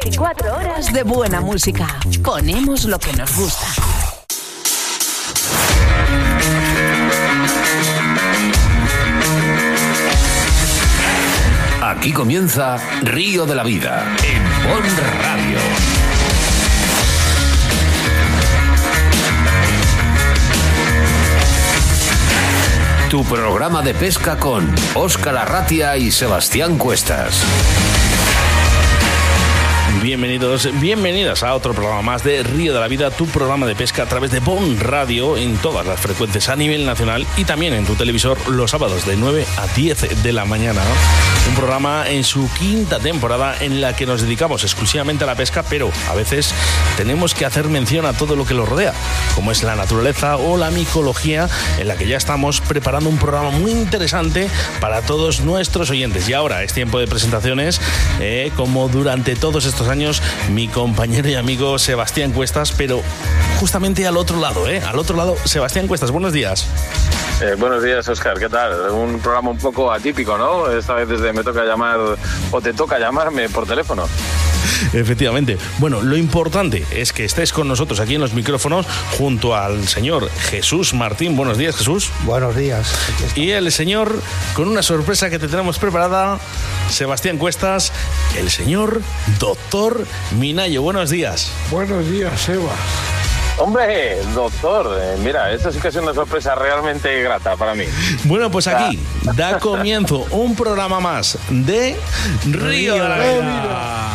24 horas de buena música. Ponemos lo que nos gusta. Aquí comienza Río de la Vida en Bon Radio. Tu programa de pesca con Óscar Arratia y Sebastián Cuestas. Bienvenidos, bienvenidas a otro programa más de Río de la Vida, tu programa de pesca a través de Bon Radio en todas las frecuencias a nivel nacional y también en tu televisor los sábados de 9 a 10 de la mañana. Un programa en su quinta temporada en la que nos dedicamos exclusivamente a la pesca, pero a veces tenemos que hacer mención a todo lo que lo rodea, como es la naturaleza o la micología, en la que ya estamos preparando un programa muy interesante para todos nuestros oyentes. Y ahora es tiempo de presentaciones, como durante todos estos años, mi compañero y amigo Sebastián Cuestas, pero justamente al otro lado, Sebastián Cuestas, buenos días. Buenos días, Óscar, ¿qué tal? Un programa un poco atípico, ¿no? Esta vez me toca llamar, o te toca llamarme por teléfono. Efectivamente. Bueno, lo importante es que estés con nosotros aquí en los micrófonos junto al señor Jesús Martín. Buenos días, Jesús. Buenos días. Y el señor, con una sorpresa que te tenemos preparada, Sebastián Cuestas, el señor Doctor Minayo. Buenos días. Buenos días, Sebas. Hombre, doctor, mira, esta sí que es una sorpresa realmente grata para mí. Bueno, pues aquí da comienzo un programa más de Río de la Vida.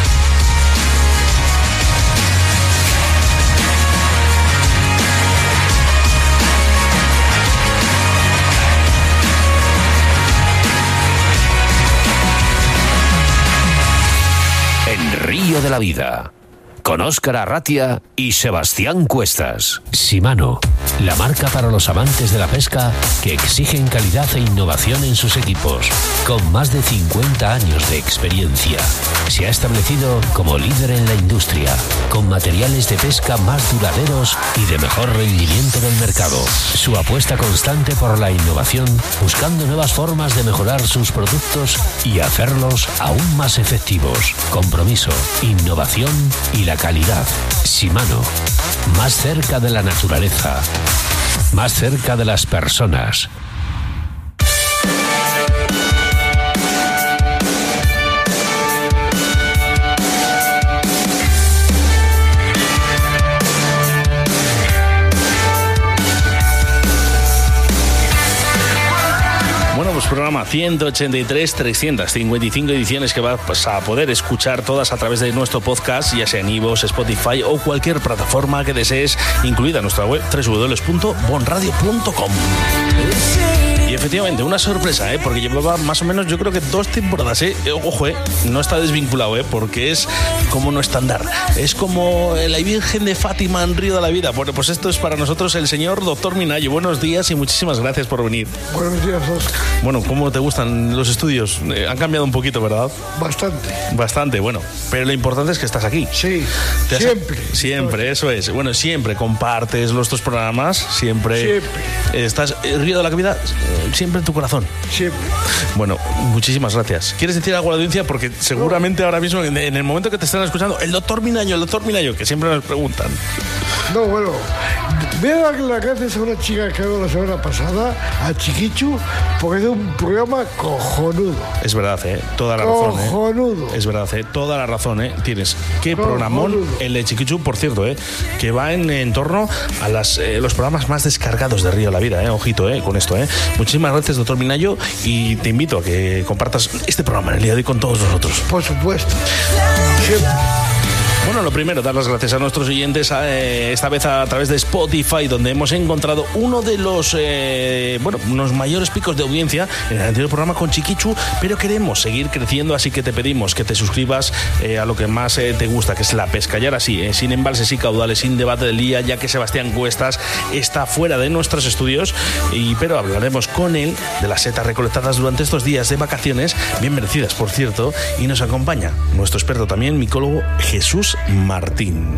En Río de la Vida, con Óscar Arratia y Sebastián Cuestas. Shimano, la marca para los amantes de la pesca que exigen calidad e innovación en sus equipos. Con más de 50 años de experiencia, se ha establecido como líder en la industria, con materiales de pesca más duraderos y de mejor rendimiento del mercado. Su apuesta constante por la innovación, buscando nuevas formas de mejorar sus productos y hacerlos aún más efectivos. Compromiso, innovación y la calidad. Shimano, más cerca de la naturaleza, más cerca de las personas. Programa 183, 355 ediciones que vas a poder escuchar todas a través de nuestro podcast, ya sea en iVoox, Spotify o cualquier plataforma que desees, incluida nuestra web www.bonradio.com. Y efectivamente, una sorpresa, porque llevaba más o menos, yo creo que 2 temporadas, ojo, no está desvinculado, porque es como no estándar, es como la Virgen de Fátima en Río de la Vida. Bueno, pues esto es para nosotros el señor Doctor Minayo. Buenos días y muchísimas gracias por venir. Buenos días, Óscar. Bueno, ¿cómo te gustan los estudios? Han cambiado un poquito, ¿verdad? Bastante, bueno, pero lo importante es que estás aquí. Sí, siempre, eso es. Bueno, siempre compartes los 2 programas, siempre. Estás Río de la Vida, siempre en tu corazón. Siempre. Bueno, muchísimas gracias. ¿Quieres decir algo a la audiencia? Porque seguramente ahora mismo, en el momento que te están escuchando, el doctor Minayo, que siempre nos preguntan. No, bueno, voy a darle las gracias a una chica que hago la semana pasada, a Chiquichu, porque es un programa cojonudo. Es verdad, toda la razón. Cojonudo. Es verdad, toda la razón, tienes. Qué programón el de Chiquichu, por cierto, que va en torno a los programas más descargados de Río de la Vida, ojito, con esto, Muchísimas gracias, doctor Minayo, y te invito a que compartas este programa en el día de hoy con todos nosotros. Por supuesto. Siempre. Bueno, lo primero, dar las gracias a nuestros oyentes, esta vez a través de Spotify, donde hemos encontrado uno de los unos mayores picos de audiencia en el anterior programa con Chiquichu, pero queremos seguir creciendo, así que te pedimos que te suscribas a lo que más te gusta, que es la pesca. Y ahora sí, sin embalses y caudales, sin debate del día, ya que Sebastián Cuestas está fuera de nuestros estudios, pero hablaremos con él de las setas recolectadas durante estos días de vacaciones, bien merecidas, por cierto, y nos acompaña nuestro experto también, micólogo Jesús Martín.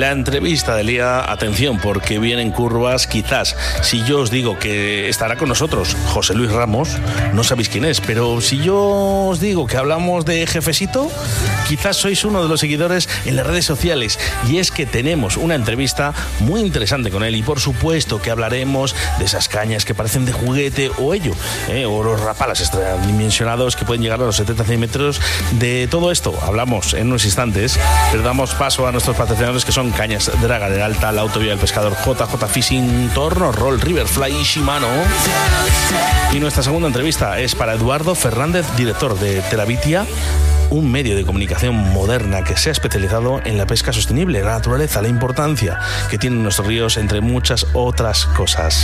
la entrevista del día, atención, porque vienen curvas. Quizás si yo os digo que estará con nosotros José Luis Ramos, no sabéis quién es, pero si yo os digo que hablamos de Jefecito, quizás sois uno de los seguidores en las redes sociales, y es que tenemos una entrevista muy interesante con él, y por supuesto que hablaremos de esas cañas que parecen de juguete o o los rapalas extradimensionados que pueden llegar a los 70 centímetros. De todo esto hablamos en unos instantes, pero damos paso a nuestros patrocinadores, que son Cañas Draga del Alta, la Autovía del Pescador, JJ Fishing, Torno Roll, Riverfly y Shimano. Y nuestra segunda entrevista es para Eduardo Fernández, director de Teravitia, un medio de comunicación moderna que se ha especializado en la pesca sostenible, la naturaleza, la importancia que tienen nuestros ríos, entre muchas otras cosas.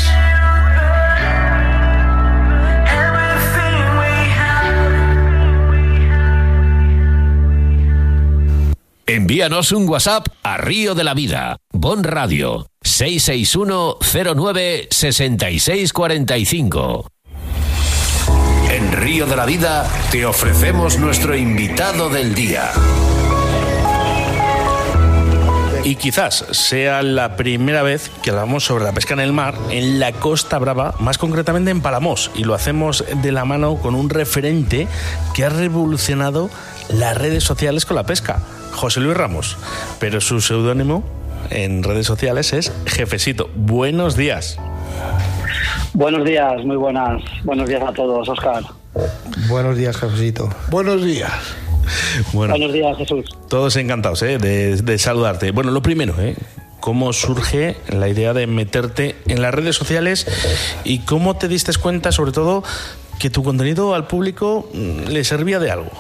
Envíanos un WhatsApp a Río de la Vida, Bon Radio, 661 09 66 45. En Río de la Vida te ofrecemos nuestro invitado del día. Y quizás sea la primera vez que hablamos sobre la pesca en el mar en la Costa Brava, más concretamente en Palamós, y lo hacemos de la mano con un referente que ha revolucionado las redes sociales con la pesca, José Luis Ramos, pero su seudónimo en redes sociales es Jefecito. Buenos días. Buenos días, muy buenas. Buenos días a todos, Óscar. Buenos días, Jefecito. Buenos días. Bueno, buenos días, Jesús. Todos encantados de saludarte. Bueno, lo primero, ¿cómo surge la idea de meterte en las redes sociales y cómo te diste cuenta, sobre todo, que tu contenido al público le servía de algo?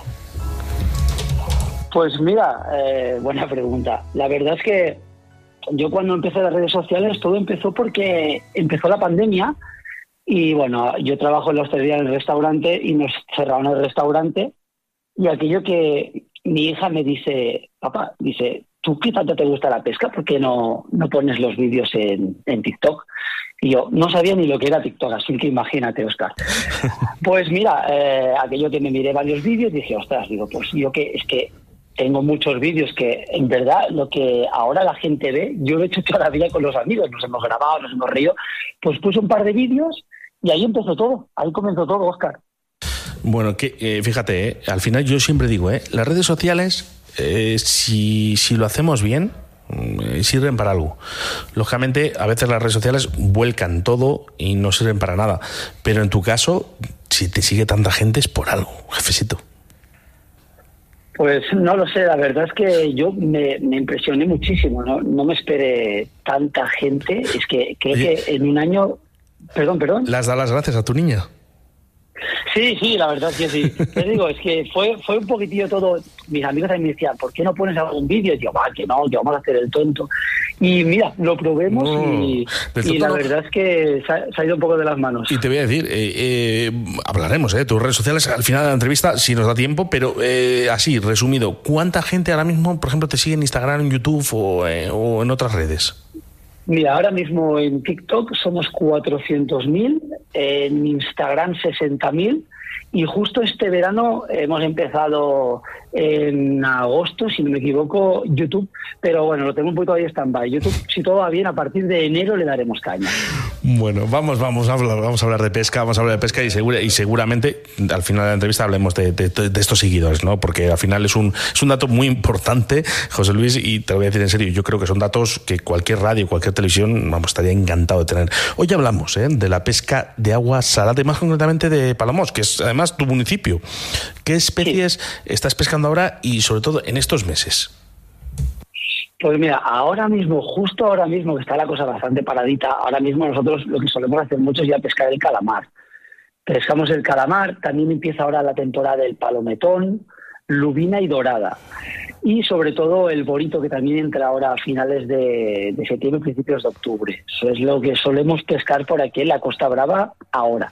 Pues mira, buena pregunta. La verdad es que yo cuando empecé las redes sociales todo empezó porque empezó la pandemia y bueno, yo trabajo en la hostelería en el restaurante y nos cerraron el restaurante y aquello que mi hija me dice, papá, dice, ¿tú qué tanto te gusta la pesca? ¿Por qué no pones los vídeos en TikTok? Y yo no sabía ni lo que era TikTok, así que imagínate, Óscar. Pues mira, aquello que me miré varios vídeos, dije, ostras, digo, pues yo que es que tengo muchos vídeos que, en verdad, lo que ahora la gente ve, yo lo he hecho toda la vida con los amigos, nos hemos grabado, nos hemos reído, pues puse un par de vídeos y ahí empezó todo, ahí comenzó todo, Óscar. Bueno, que fíjate, al final yo siempre digo, las redes sociales, si lo hacemos bien, sirven para algo. Lógicamente, a veces las redes sociales vuelcan todo y no sirven para nada, pero en tu caso, si te sigue tanta gente es por algo, Jefecito. Pues no lo sé, la verdad es que yo me impresioné muchísimo, no me esperé tanta gente, es que creo que en un año... Perdón. ¿Las das las gracias a tu niña? Sí, la verdad es que sí. Te digo, es que fue un poquitillo todo. Mis amigos también me decían, ¿por qué no pones algún vídeo? Y yo, que no, que vamos a hacer el tonto. Y mira, lo probemos y la verdad es que se ha ido un poco de las manos. Y te voy a decir, hablaremos de tus redes sociales al final de la entrevista, si nos da tiempo, pero así, resumido, ¿cuánta gente ahora mismo, por ejemplo, te sigue en Instagram, en YouTube o en otras redes? Mira, ahora mismo en TikTok somos 400.000, en Instagram 60.000 y justo este verano hemos empezado en agosto, si no me equivoco, YouTube, pero bueno, lo tengo un poquito ahí stand-by. YouTube, si todo va bien, a partir de enero le daremos caña. Bueno, vamos a hablar de pesca, y seguramente al final de la entrevista hablemos de estos seguidores, ¿no? Porque al final es un dato muy importante, José Luis, y te lo voy a decir en serio, yo creo que son datos que cualquier radio, cualquier televisión, estaría encantado de tener. Hoy hablamos de la pesca de agua salada, y más concretamente de Palamós, que es además tu municipio. ¿Qué especies estás pescando ahora y sobre todo en estos meses? Pues mira, justo ahora mismo que está la cosa bastante paradita, ahora mismo nosotros lo que solemos hacer mucho es ya pescar el calamar. Pescamos el calamar, también empieza ahora la temporada del palometón, lubina y dorada. Y sobre todo el borito, que también entra ahora a finales de septiembre, principios de octubre. Eso es lo que solemos pescar por aquí en la Costa Brava ahora.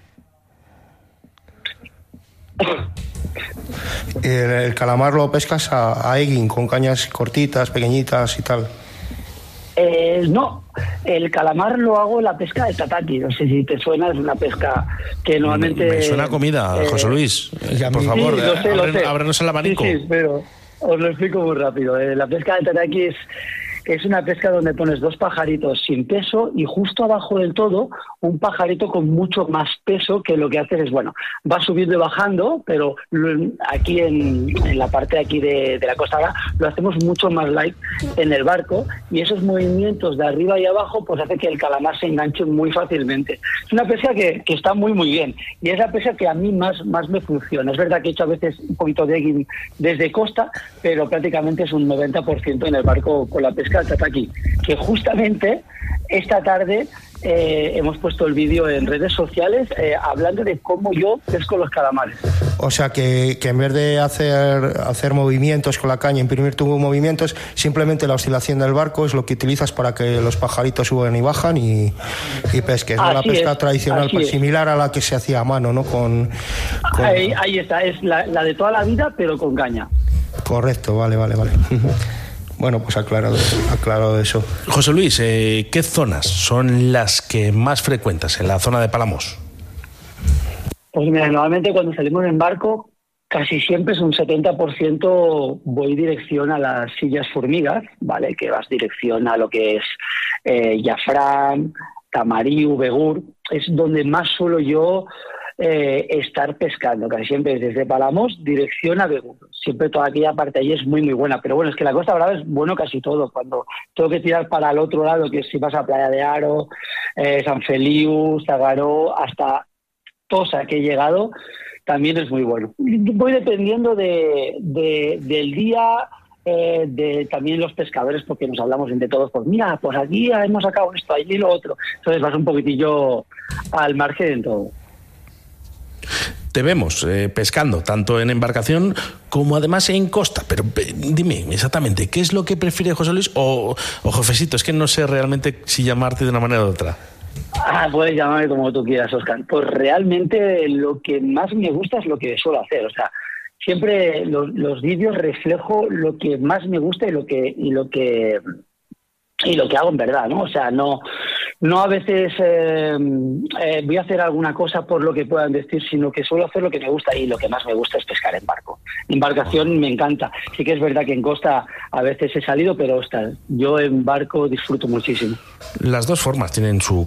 El calamar lo pescas a egging, con cañas cortitas, pequeñitas y tal. No, el calamar lo hago en la pesca de tataki. No sé si te suena, es una pesca que normalmente... Me suena a comida, José Luis. Por favor, lo sé. ábrenos el abanico. Sí, pero os lo explico muy rápido. La pesca de tataki es una pesca donde pones 2 pajaritos sin peso y justo abajo del todo un pajarito con mucho más peso, que lo que haces es, bueno, va subiendo y bajando, pero aquí en la parte de aquí de la costa ahora lo hacemos mucho más light en el barco, y esos movimientos de arriba y abajo pues hace que el calamar se enganche muy fácilmente. Es una pesca que está muy muy bien, y es la pesca que a mí más me funciona. Es verdad que he hecho a veces un poquito de egging desde costa, pero prácticamente es un 90% en el barco con la pesca del tataki, que justamente esta tarde hemos puesto el vídeo en redes sociales hablando de cómo yo pesco los calamares. O sea que en vez de hacer movimientos con la caña, imprimir tus movimientos, simplemente la oscilación del barco es lo que utilizas para que los pajaritos suben y bajan y pesques, ¿no? La pesca tradicional, pues, similar a la que se hacía a mano, ¿no? Ahí está, es la de toda la vida, pero con caña. Correcto, vale. Bueno, pues aclarado eso. José Luis, ¿qué zonas son las que más frecuentas en la zona de Palamos? Pues mira, normalmente cuando salimos en barco, casi siempre es un 70% voy dirección a las Illes Formigas, ¿vale? Que vas dirección a lo que es Llafranc, Tamariu, Begur. Es donde más suelo yo estar pescando, casi siempre desde Palamos dirección a Begur. Siempre toda aquella parte allí es muy muy buena, pero bueno, es que la Costa Brava es bueno casi todo. Cuando tengo que tirar para el otro lado, que si vas a Playa de Aro, San Feliu, Zagaró, hasta Tosa, que he llegado, también es muy bueno. Voy dependiendo del día, de también los pescadores, porque nos hablamos entre todos, pues mira, pues aquí hemos sacado esto, allí lo otro. Entonces vas un poquitillo al margen en todo. Te vemos pescando tanto en embarcación como además en costa, pero dime exactamente, ¿qué es lo que prefiere José Luis o Jefecito? Es que no sé realmente si llamarte de una manera u otra. Puedes llamarme como tú quieras, Óscar. Pues realmente lo que más me gusta es lo que suelo hacer, o sea, siempre los vídeos reflejo lo que más me gusta y lo que hago en verdad, ¿no? O sea, no a veces voy a hacer alguna cosa por lo que puedan decir, sino que suelo hacer lo que me gusta, y lo que más me gusta es pescar en barco. Embarcación me encanta. Sí que es verdad que en costa a veces he salido, pero yo en barco disfruto muchísimo. Las dos formas tienen su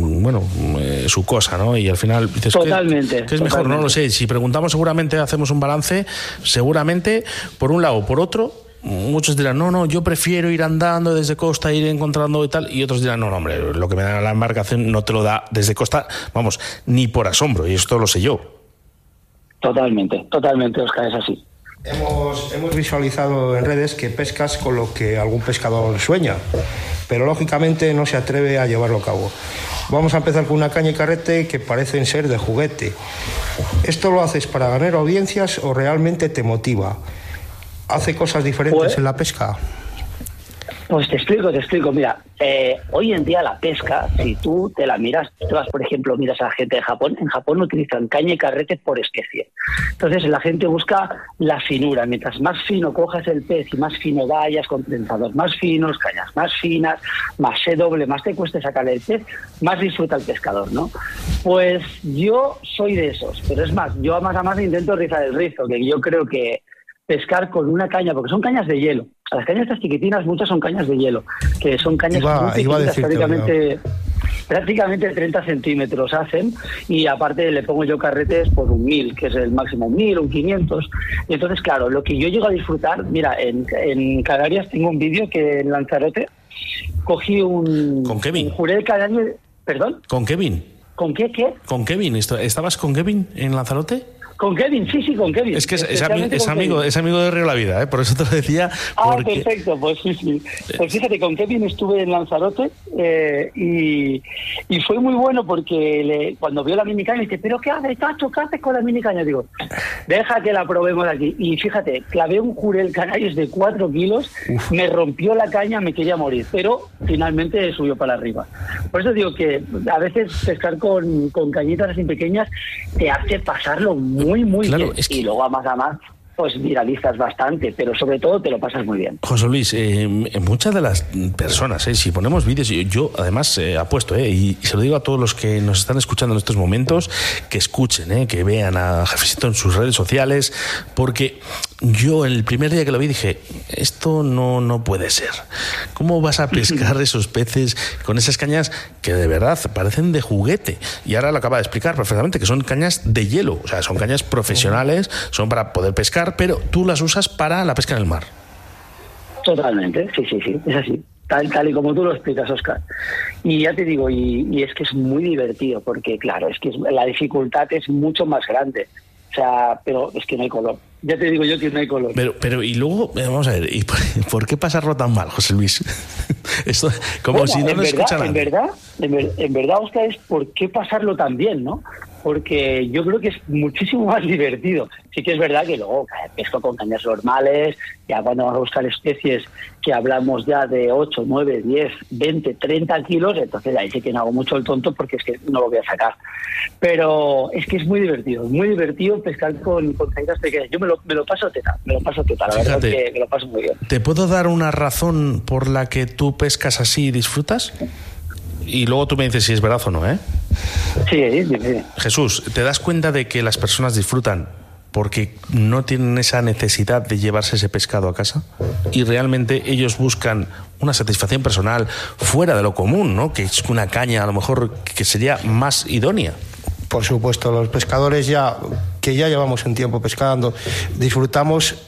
cosa, ¿no? Y al final dices, totalmente. ¿qué es mejor? No lo sé. Si preguntamos, seguramente hacemos un balance. Seguramente, por un lado o por otro, muchos dirán, no, yo prefiero ir andando desde costa, ir encontrando y tal, y otros dirán, no, hombre, lo que me da la embarcación no te lo da desde costa, vamos, ni por asombro, y esto lo sé yo. Totalmente, Óscar, es así. Hemos visualizado en redes que pescas con lo que algún pescador sueña, pero lógicamente no se atreve a llevarlo a cabo. Vamos a empezar con una caña y carrete que parecen ser de juguete. ¿Esto lo haces para ganar audiencias o realmente te motiva? ¿Hace cosas diferentes en la pesca? Pues te explico. Mira, hoy en día la pesca, si tú te la miras, tú vas, por ejemplo, miras a la gente de Japón. En Japón utilizan caña y carrete por especie. Entonces la gente busca la finura. Mientras más fino cojas el pez y más fino vayas, con trenzadores más finos, cañas más finas, más se doble, más te cueste sacar el pez, más disfruta el pescador, ¿no? Pues yo soy de esos. Pero es más, yo más a más intento rizar el rizo, que yo creo que pescar con una caña, porque son cañas de hielo. Las cañas estas chiquitinas, muchas son cañas de hielo, que son cañas prácticamente 30 centímetros hacen, y aparte le pongo yo carretes por 1000, que es el máximo, 1000 o 500. Y entonces, claro, lo que yo llego a disfrutar, mira, en Canarias tengo un vídeo que en Lanzarote cogí ¿Con Kevin? Un juré de Canarias, ¿perdón? ¿Con Kevin? ¿Con qué? ¿Con Kevin? ¿Estabas con Kevin en Lanzarote? Con Kevin, sí, con Kevin. Es que es amigo de Río de la Vida, por eso te lo decía. Porque... perfecto, pues sí. Pues fíjate, con Kevin estuve en Lanzarote y fue muy bueno porque cuando vio la minicaña me dice, ¿pero qué haces, Tacho? ¿Qué haces con la minicaña? Digo, deja que la probemos aquí. Y fíjate, clavé un jurel canarios de 4 kilos, me rompió la caña, me quería morir, pero finalmente subió para arriba. Por eso digo que a veces pescar con cañitas así pequeñas te hace pasarlo muy claro, bien. Es que... Y luego a más, pues viralizas bastante, pero sobre todo te lo pasas muy bien. José Luis, muchas de las personas, si ponemos vídeos, yo además apuesto, y se lo digo a todos los que nos están escuchando en estos momentos, que escuchen, que vean a Jefecito en sus redes sociales, porque yo el primer día que lo vi dije, esto no puede ser. ¿Cómo vas a pescar esos peces con esas cañas que de verdad parecen de juguete? Y ahora lo acaba de explicar perfectamente, que son cañas de hielo, o sea, son cañas profesionales, son para poder pescar, pero tú las usas para la pesca en el mar. Totalmente, sí, es así. Tal y como tú lo explicas, Óscar. Y ya te digo, y es que es muy divertido, porque claro, es que la dificultad es mucho más grande. O sea, pero es que no hay color. Ya te digo yo que no hay color. Pero y luego, vamos a ver, ¿y por qué pasarlo tan mal, José Luis? Esto, como bueno, si no lo escucharan. En verdad, Óscar, es por qué pasarlo tan bien, ¿no? Porque yo creo que es muchísimo más divertido. Sí que es verdad que luego pesco con cañas normales, ya cuando vamos a buscar especies que hablamos ya de 8, 9, 10, 20, 30 kilos, entonces ahí sí que no hago mucho el tonto porque es que no lo voy a sacar. Pero es que es muy divertido pescar con cañas pequeñas. Yo me lo paso teta, la verdad es que me lo paso muy bien. ¿Te puedo dar una razón por la que tú pescas así y disfrutas? Y luego tú me dices si es verdad o no, ¿eh? Sí. Jesús, ¿te das cuenta de que las personas disfrutan porque no tienen esa necesidad de llevarse ese pescado a casa? Y realmente ellos buscan una satisfacción personal fuera de lo común, ¿no? Que es una caña a lo mejor que sería más idónea. Por supuesto, los pescadores que ya llevamos un tiempo pescando, disfrutamos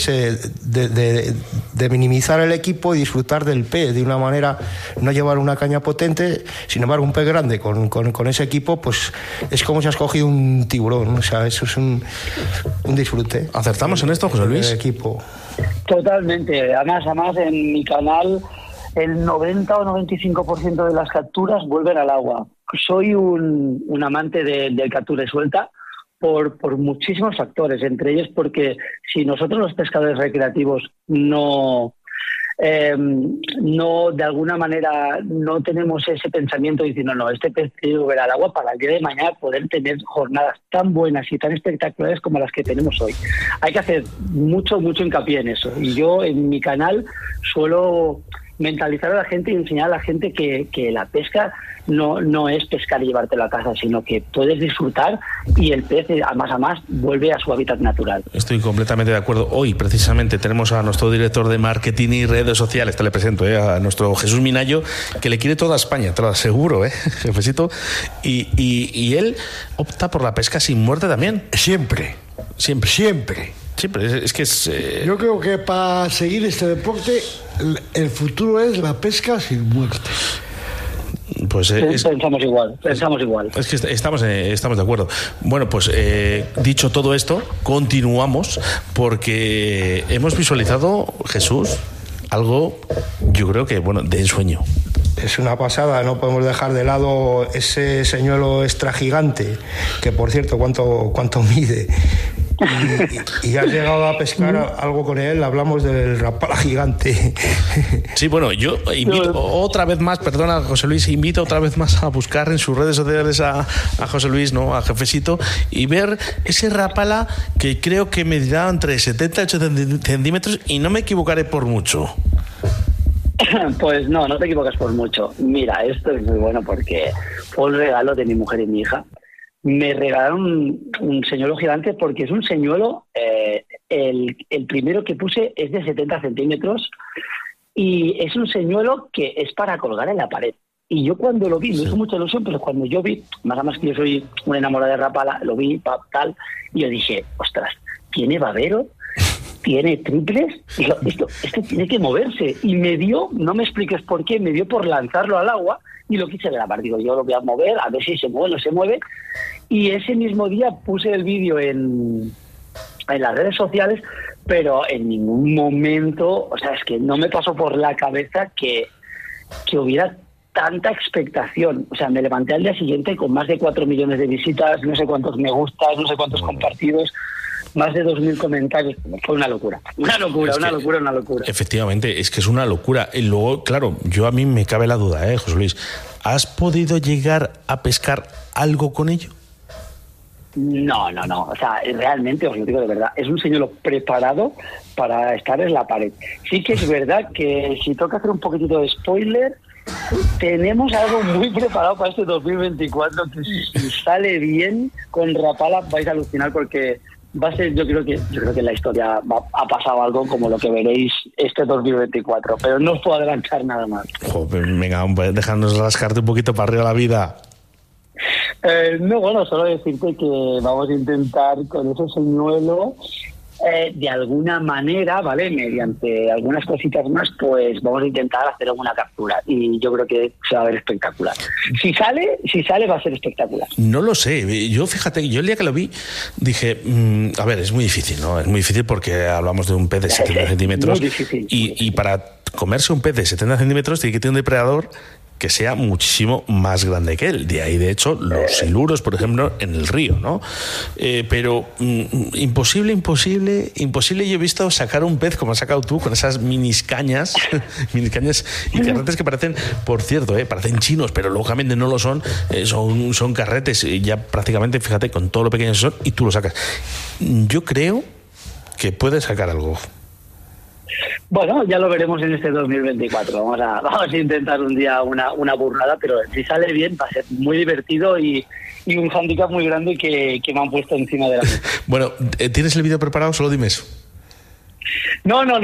de minimizar el equipo y disfrutar del pez de una manera, no llevar una caña potente, sin embargo un pez grande con ese equipo, pues es como si has cogido un tiburón, o sea, eso es un disfrute. ¿Acertamos en esto, José Luis? El equipo. Totalmente, además en mi canal el 90 o 95% de las capturas vuelven al agua. Soy un amante del captura y suelta por muchísimos factores, entre ellos porque si nosotros los pescadores recreativos no de alguna manera no tenemos ese pensamiento diciendo no, este pez tiene que volver al agua para el día de mañana poder tener jornadas tan buenas y tan espectaculares como las que tenemos hoy. Hay que hacer mucho hincapié en eso, y yo en mi canal suelo mentalizar a la gente y enseñar a la gente que la pesca no es pescar y llevártelo a casa, sino que puedes disfrutar y el pez a más vuelve a su hábitat natural. Estoy completamente de acuerdo. Hoy precisamente tenemos a nuestro director de marketing y redes sociales, te le presento, a nuestro Jesús Minayo, que le quiere toda España, te lo aseguro, jefecito, y él opta por la pesca sin muerte también. Siempre. Es que es... Yo creo que para seguir este deporte el futuro es la pesca sin muerte. Pues pensamos igual. Es que estamos de acuerdo. Bueno, pues dicho todo esto, continuamos porque hemos visualizado, Jesús, algo, yo creo que, de ensueño. Es una pasada, no podemos dejar de lado ese señuelo extra gigante, que por cierto, ¿cuánto mide? Y has llegado a pescar algo con él, hablamos del rapala gigante. Sí, bueno, yo invito otra vez más, perdona José Luis, invito otra vez más a buscar en sus redes sociales a José Luis, ¿no? A Jefecito, y ver ese rapala que creo que medirá entre 70 y 80 centímetros y no me equivocaré por mucho. Pues no te equivocas por mucho. Mira, esto es muy bueno porque fue un regalo de mi mujer y mi hija. Me regalaron un señuelo gigante porque es un señuelo, el primero que puse es de 70 centímetros y es un señuelo que es para colgar en la pared. Y yo cuando lo vi, me hizo mucha ilusión, pero cuando yo vi, más que yo soy una enamorada de rapala, lo vi, tal, y yo dije, ostras, ¿tiene babero? ¿Tiene triples? Esto tiene que moverse. Y me dio, no me expliques por qué, me dio por lanzarlo al agua y lo quise grabar. Digo, yo lo voy a mover, a ver si se mueve o no se mueve. Y ese mismo día puse el vídeo en las redes sociales, pero en ningún momento, o sea, es que no me pasó por la cabeza que hubiera tanta expectación. O sea, me levanté al día siguiente con más de 4 millones de visitas, no sé cuántos me gustas, no sé cuántos compartidos, más de 2.000 comentarios. Fue una locura. Una locura. Efectivamente, es que es una locura. Y luego, claro, a mí me cabe la duda, José Luis, ¿has podido llegar a pescar algo con ello? No. O sea, realmente, os lo digo de verdad, es un señuelo preparado para estar en la pared. Sí que es verdad que si toca hacer un poquitito de spoiler, tenemos algo muy preparado para este 2024 que si sale bien con rapala vais a alucinar porque Va a ser, yo creo que en la historia ha pasado algo como lo que veréis este 2024, pero no os puedo adelantar nada más. Joder, venga, déjanos rascarte un poquito para arriba la vida. No, bueno, solo decirte que vamos a intentar con ese señuelo, de alguna manera, ¿vale? Mediante algunas cositas más, pues vamos a intentar hacer alguna captura y yo creo que se va a ver espectacular. Si sale va a ser espectacular. No lo sé, yo fíjate, yo el día que lo vi dije, a ver, es muy difícil, ¿no? Es muy difícil porque hablamos de un pez de 70 centímetros muy difícil, y para comerse un pez de 70 centímetros tiene que tener un depredador que sea muchísimo más grande que él. De ahí, de hecho, los siluros, por ejemplo, en el río, ¿no? Pero imposible. Yo he visto sacar un pez como has sacado tú, con esas miniscañas y carretes que parecen, por cierto, parecen chinos, pero lógicamente no lo son. Son carretes ya prácticamente, fíjate, con todo lo pequeños que son, y tú lo sacas. Yo creo que puedes sacar algo. Bueno, ya lo veremos en este 2024. Vamos a intentar un día una burrada, pero si sale bien va a ser muy divertido y un hándicap muy grande que me han puesto encima de la mesa. Bueno, ¿tienes el vídeo preparado? Solo dime eso. No. no.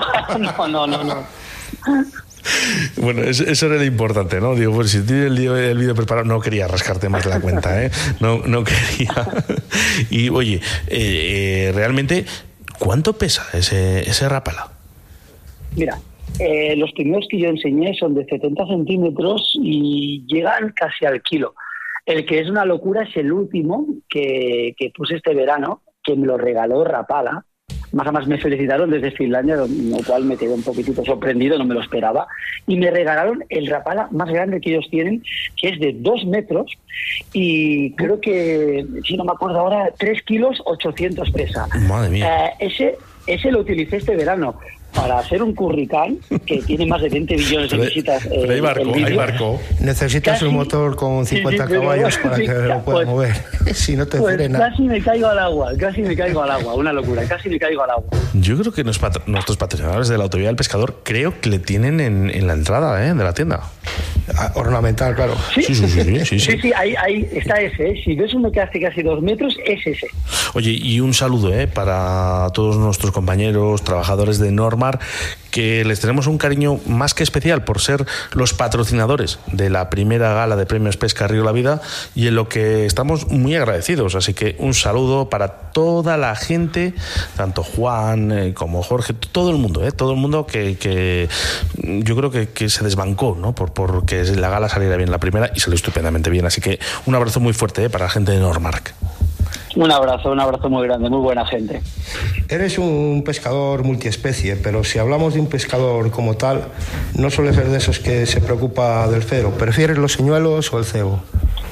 Bueno, eso era lo importante, ¿no? Digo, pues si tienes el vídeo preparado, no quería rascarte más la cuenta, ¿eh? No quería. Y oye, realmente, ¿cuánto pesa ese rápala? Mira, los primeros que yo enseñé son de 70 centímetros y llegan casi al kilo. El que es una locura es el último que puse este verano, que me lo regaló Rapala. Más a más me felicitaron desde Finlandia, lo cual me quedé un poquitito sorprendido, no me lo esperaba. Y me regalaron el Rapala más grande que ellos tienen, que es de 2 metros y creo que, si no me acuerdo ahora, 3 kilos 800 pesa. Madre mía. Ese lo utilicé este verano para hacer un curricán que tiene más de 20 billones de visitas. Pero hay barco. Necesitas un motor con 50 caballos para que lo pueda mover. Si no te frena. Casi me caigo al agua. Una locura, casi me caigo al agua. Yo creo que nuestros patrocinadores de la Autovía del Pescador creo que le tienen en la entrada de la tienda. Ornamental, claro. Sí, ahí está ese. Si ves uno que hace casi 2 metros, es ese. Oye, y un saludo para todos nuestros compañeros, trabajadores de Normar, que les tenemos un cariño más que especial por ser los patrocinadores de la primera gala de Premios Pesca Río de la Vida, y en lo que estamos muy agradecidos. Así que un saludo para toda la gente, tanto Juan como Jorge, todo el mundo que yo creo que se desbancó, ¿no? Porque la gala saliera bien la primera, y salió estupendamente bien. Así que un abrazo muy fuerte para la gente de Normark. Un abrazo muy grande, muy buena gente. Eres un pescador multiespecie, pero si hablamos de un pescador como tal, no suele ser de esos que se preocupa del cero. ¿Prefieres los señuelos o el cebo?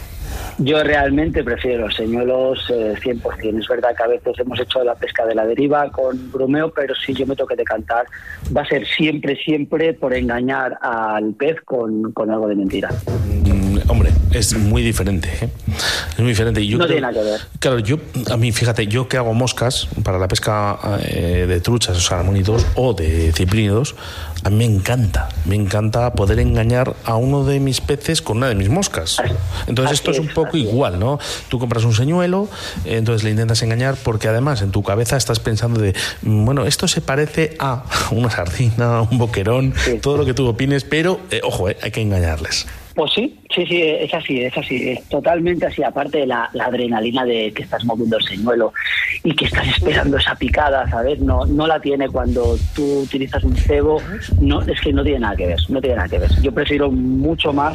Yo realmente prefiero los señuelos 100%. Es verdad que a veces hemos hecho la pesca de la deriva con bromeo, pero si yo me toque decantar, va a ser siempre por engañar al pez con algo de mentira. Hombre, es muy diferente, ¿eh? Es muy diferente. Y yo no tiene nada que ver. Claro, a mí, fíjate, yo que hago moscas para la pesca de truchas o salmónidos o de ciprínidos, a mí me encanta poder engañar a uno de mis peces con una de mis moscas. Entonces esto es un poco igual, ¿no? Tú compras un señuelo, entonces le intentas engañar, porque además en tu cabeza estás pensando bueno, esto se parece a una sardina, un boquerón, todo lo que tú opines, pero ojo, hay que engañarles. Pues sí, es así, es totalmente así. Aparte de la adrenalina de que estás moviendo el señuelo y que estás esperando esa picada, ¿sabes? No la tiene cuando tú utilizas un cebo. No, es que no tiene nada que ver. Yo prefiero mucho más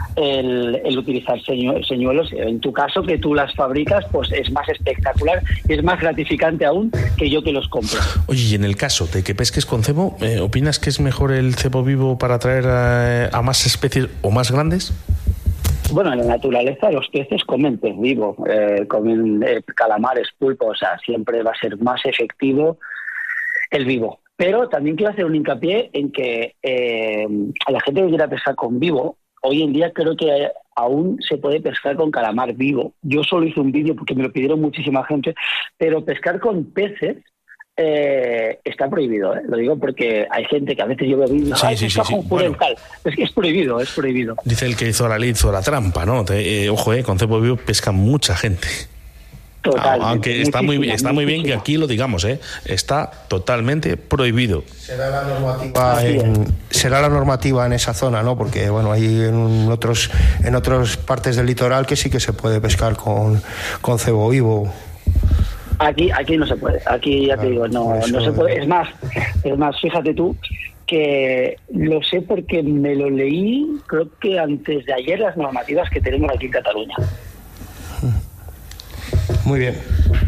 el utilizar señuelos. En tu caso, que tú las fabricas, pues es más espectacular y es más gratificante aún que yo que los compro. Oye, y en el caso de que pesques con cebo, ¿opinas que es mejor el cebo vivo para atraer a más especies o más grandes? Bueno, en la naturaleza los peces comen pez vivo, comen calamares, pulpos, o sea, siempre va a ser más efectivo el vivo. Pero también quiero hacer un hincapié en que a la gente que quiera pescar con vivo, hoy en día creo que aún se puede pescar con calamar vivo. Yo solo hice un vídeo porque me lo pidieron muchísima gente, pero pescar con peces está prohibido, ¿eh? Lo digo porque hay gente que a veces yo veo vídeos, bueno, es que es prohibido. Dice el que hizo la trampa, ¿no? Ojo, con cebo vivo pesca mucha gente. Aunque está muy bien que aquí lo digamos, está totalmente prohibido. Será la normativa en esa zona, ¿no? Porque bueno, hay en otras partes del litoral que sí que se puede pescar con cebo vivo. Aquí no se puede. Aquí ya te digo, no se puede. Es más, fíjate tú que lo sé porque me lo leí, creo que antes de ayer, las normativas que tenemos aquí en Cataluña. Muy bien.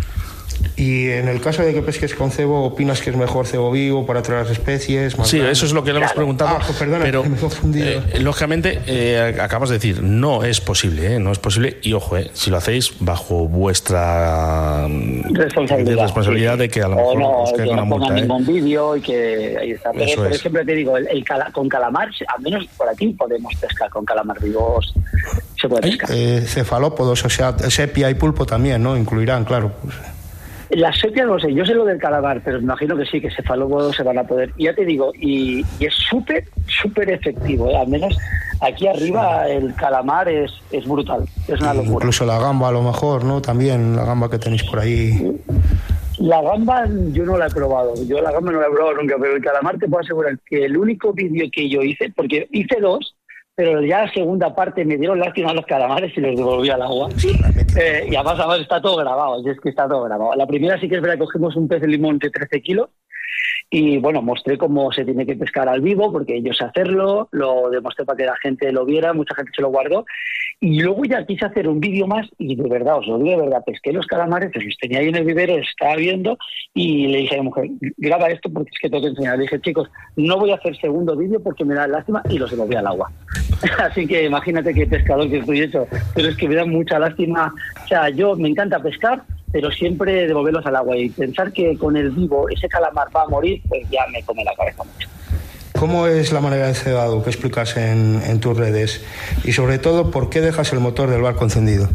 Y en el caso de que pesques con cebo, ¿opinas que es mejor cebo vivo para otras especies? Sí, eso es lo que le hemos preguntado. Perdona, pero me he confundido. Lógicamente, acabas de decir, no es posible, no es posible. Y ojo, si lo hacéis bajo vuestra responsabilidad de que a lo mejor os caiga una multa. No pongan ningún vídeo y que ahí está. Pero por ejemplo, te digo, con calamar, al menos por aquí podemos pescar con calamar vivos. Se puede pescar. Cefalópodos, o sea, sepia y pulpo también, ¿no? Incluirán, claro. La sepia no lo sé, yo sé lo del calamar, pero me imagino que sí, que cefalópodos se van a poder. Y ya te digo, y es súper efectivo, al menos aquí arriba el calamar es brutal, es una locura. Incluso la gamba a lo mejor, ¿no? También la gamba que tenéis por ahí. La gamba yo no la he probado, nunca, pero el calamar te puedo asegurar que el único vídeo que yo hice, porque hice 2, pero ya la segunda parte me dieron lástima a los calamares y los devolví al agua. Y además está todo grabado, es que está todo grabado. La primera sí que es verdad que cogimos un pez de limón de 13 kilos y bueno, mostré cómo se tiene que pescar al vivo, porque yo sé hacerlo, lo demostré para que la gente lo viera, mucha gente se lo guardó, y luego ya quise hacer un vídeo más y de verdad, os lo digo de verdad, pesqué los calamares, que los tenía ahí en el vivero, los estaba viendo y le dije a mi mujer, graba esto porque es que tengo que enseñar. Le dije, chicos, no voy a hacer segundo vídeo porque me da lástima, y los devolví al agua. Así que imagínate qué pescador que estoy hecho, pero es que me da mucha lástima. O sea, yo me encanta pescar, pero siempre devolverlos al agua, y pensar que con el vivo ese calamar va a morir, pues ya me come la cabeza mucho. ¿Cómo es la manera de cebado que explicas en tus redes? Y sobre todo, ¿por qué dejas el motor del barco encendido?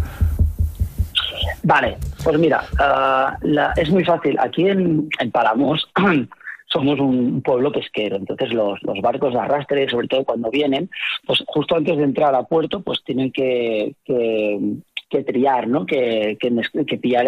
Vale, pues mira, es muy fácil. Aquí en Palamos somos un pueblo pesquero, entonces los barcos de arrastre, sobre todo cuando vienen, pues justo antes de entrar a puerto, pues tienen que triar, ¿no? Que pillar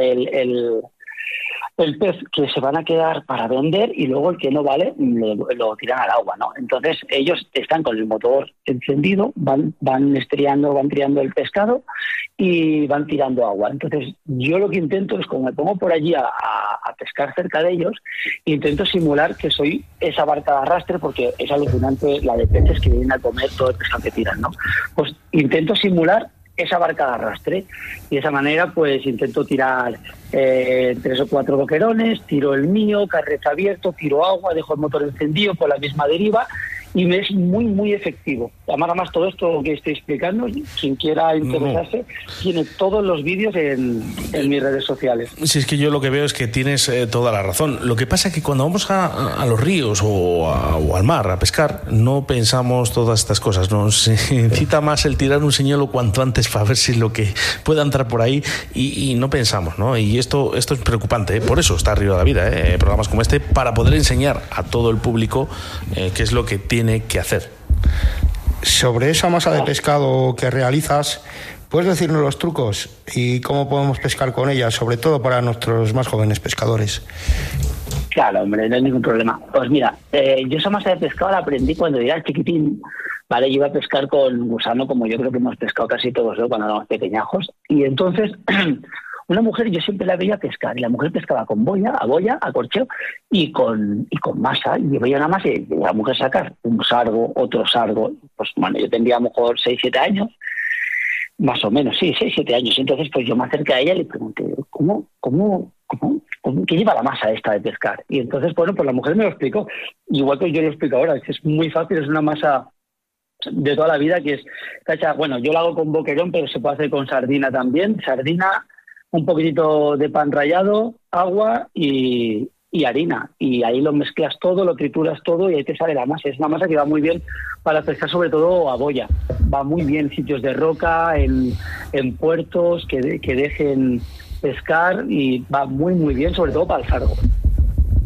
el pez que se van a quedar para vender, y luego el que no vale lo tiran al agua, ¿no? Entonces ellos están con el motor encendido, van triando el pescado y van tirando agua. Entonces yo lo que intento es, como me pongo por allí a pescar cerca de ellos, intento simular que soy esa barca de arrastre, porque es alucinante la de peces que vienen a comer todo el pescado que tiran, ¿no? Pues intento simular esa barca de arrastre, y de esa manera pues intento tirar 3 o 4 boquerones, tiro el mío, carrete abierto, tiro agua, dejo el motor encendido con la misma deriva, y me es muy efectivo. Además todo esto que estoy explicando, quien quiera interesarse, tiene todos los vídeos en mis redes sociales. Si es que yo lo que veo es que tienes toda la razón. Lo que pasa es que cuando vamos a los ríos o al mar a pescar, no pensamos todas estas cosas. Nos incita más el tirar un señuelo cuanto antes para ver si lo que pueda entrar por ahí, y no pensamos, ¿no? Y esto es preocupante, ¿eh? Por eso está Río de la Vida, programas como este, para poder enseñar a todo el público qué es lo que tiene que hacer. Sobre esa masa de pescado que realizas, ¿puedes decirnos los trucos y cómo podemos pescar con ella, sobre todo para nuestros más jóvenes pescadores? Claro, hombre, no hay ningún problema. Pues mira, yo esa masa de pescado la aprendí cuando era chiquitín, ¿vale? Yo iba a pescar con gusano, como yo creo que hemos pescado casi todos, ¿no? Cuando éramos pequeñajos, y entonces una mujer, yo siempre la veía pescar, y la mujer pescaba con boya, a corcheo, y con masa, y veía una masa, y la mujer sacar un sargo, otro sargo. Pues bueno, yo tendría a lo mejor 6-7 años, más o menos, sí, 6-7 años. Entonces pues yo me acerqué a ella y le pregunté, ¿cómo qué lleva la masa esta de pescar? Y entonces, bueno, pues la mujer me lo explicó, igual que yo lo explico ahora, es muy fácil, es una masa de toda la vida, que es hecha, bueno, yo la hago con boquerón, pero se puede hacer con sardina también, un poquitito de pan rallado, agua y harina, y ahí lo mezclas todo, lo trituras todo, y ahí te sale la masa. Es una masa que va muy bien para pescar, sobre todo a boya, va muy bien en sitios de roca, en puertos que dejen pescar, y va muy bien, sobre todo para el sargo.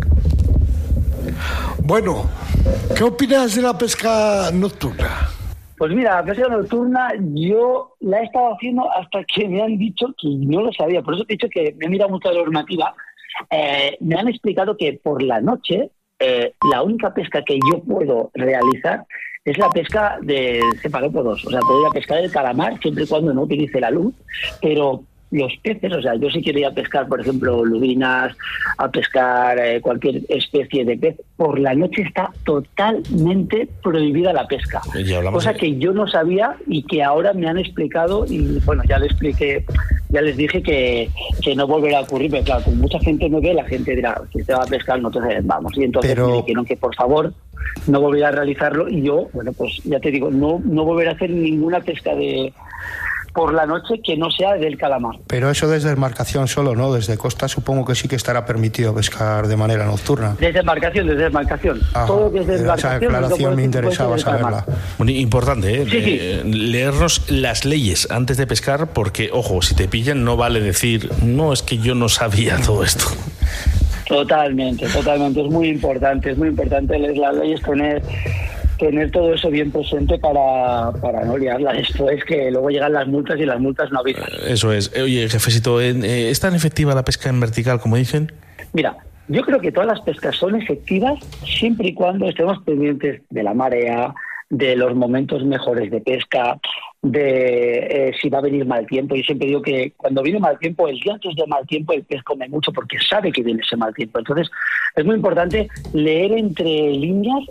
Bueno, ¿qué opinas de la pesca nocturna? Pues mira, la pesca nocturna yo la he estado haciendo hasta que me han dicho que no lo sabía. Por eso te he dicho que me he mirado mucho la normativa. Me han explicado que por la noche la única pesca que yo puedo realizar es la pesca de cefalópodos. O sea, puedo ir a pescar el calamar siempre y cuando no utilice la luz, pero los peces, o sea, yo sí quiero ir a pescar, por ejemplo, lubinas, a pescar cualquier especie de pez, por la noche está totalmente prohibida la pesca. Cosa que yo no sabía y que ahora me han explicado y, bueno, ya les dije que no volverá a ocurrir, pero claro, como mucha gente no ve, la gente dirá, si te va a pescar, no te vamos. Y entonces me dijeron que, por favor, no volverá a realizarlo y yo, bueno, pues ya te digo, no volveré a hacer ninguna pesca por la noche que no sea del calamar. Pero eso desde embarcación solo, ¿no? Desde costa supongo que sí que estará permitido pescar de manera nocturna. Desde embarcación. Ajá. Todo lo que es de embarcación. Esa declaración me interesaba saberla. Muy importante, Sí. Leernos las leyes antes de pescar, porque, ojo, si te pillan no vale decir, no, es que yo no sabía todo esto. Totalmente. Es muy importante leer las leyes, tener todo eso bien presente para no liarla después, que luego llegan las multas y las multas no avisan. Eso es. Oye, jefecito, ¿es tan efectiva la pesca en vertical como dicen? Mira, yo creo que todas las pescas son efectivas siempre y cuando estemos pendientes de la marea, de los momentos mejores de pesca, de si va a venir mal tiempo. Yo siempre digo que cuando viene mal tiempo, el día antes de mal tiempo, el pez come mucho porque sabe que viene ese mal tiempo. Entonces, es muy importante leer entre líneas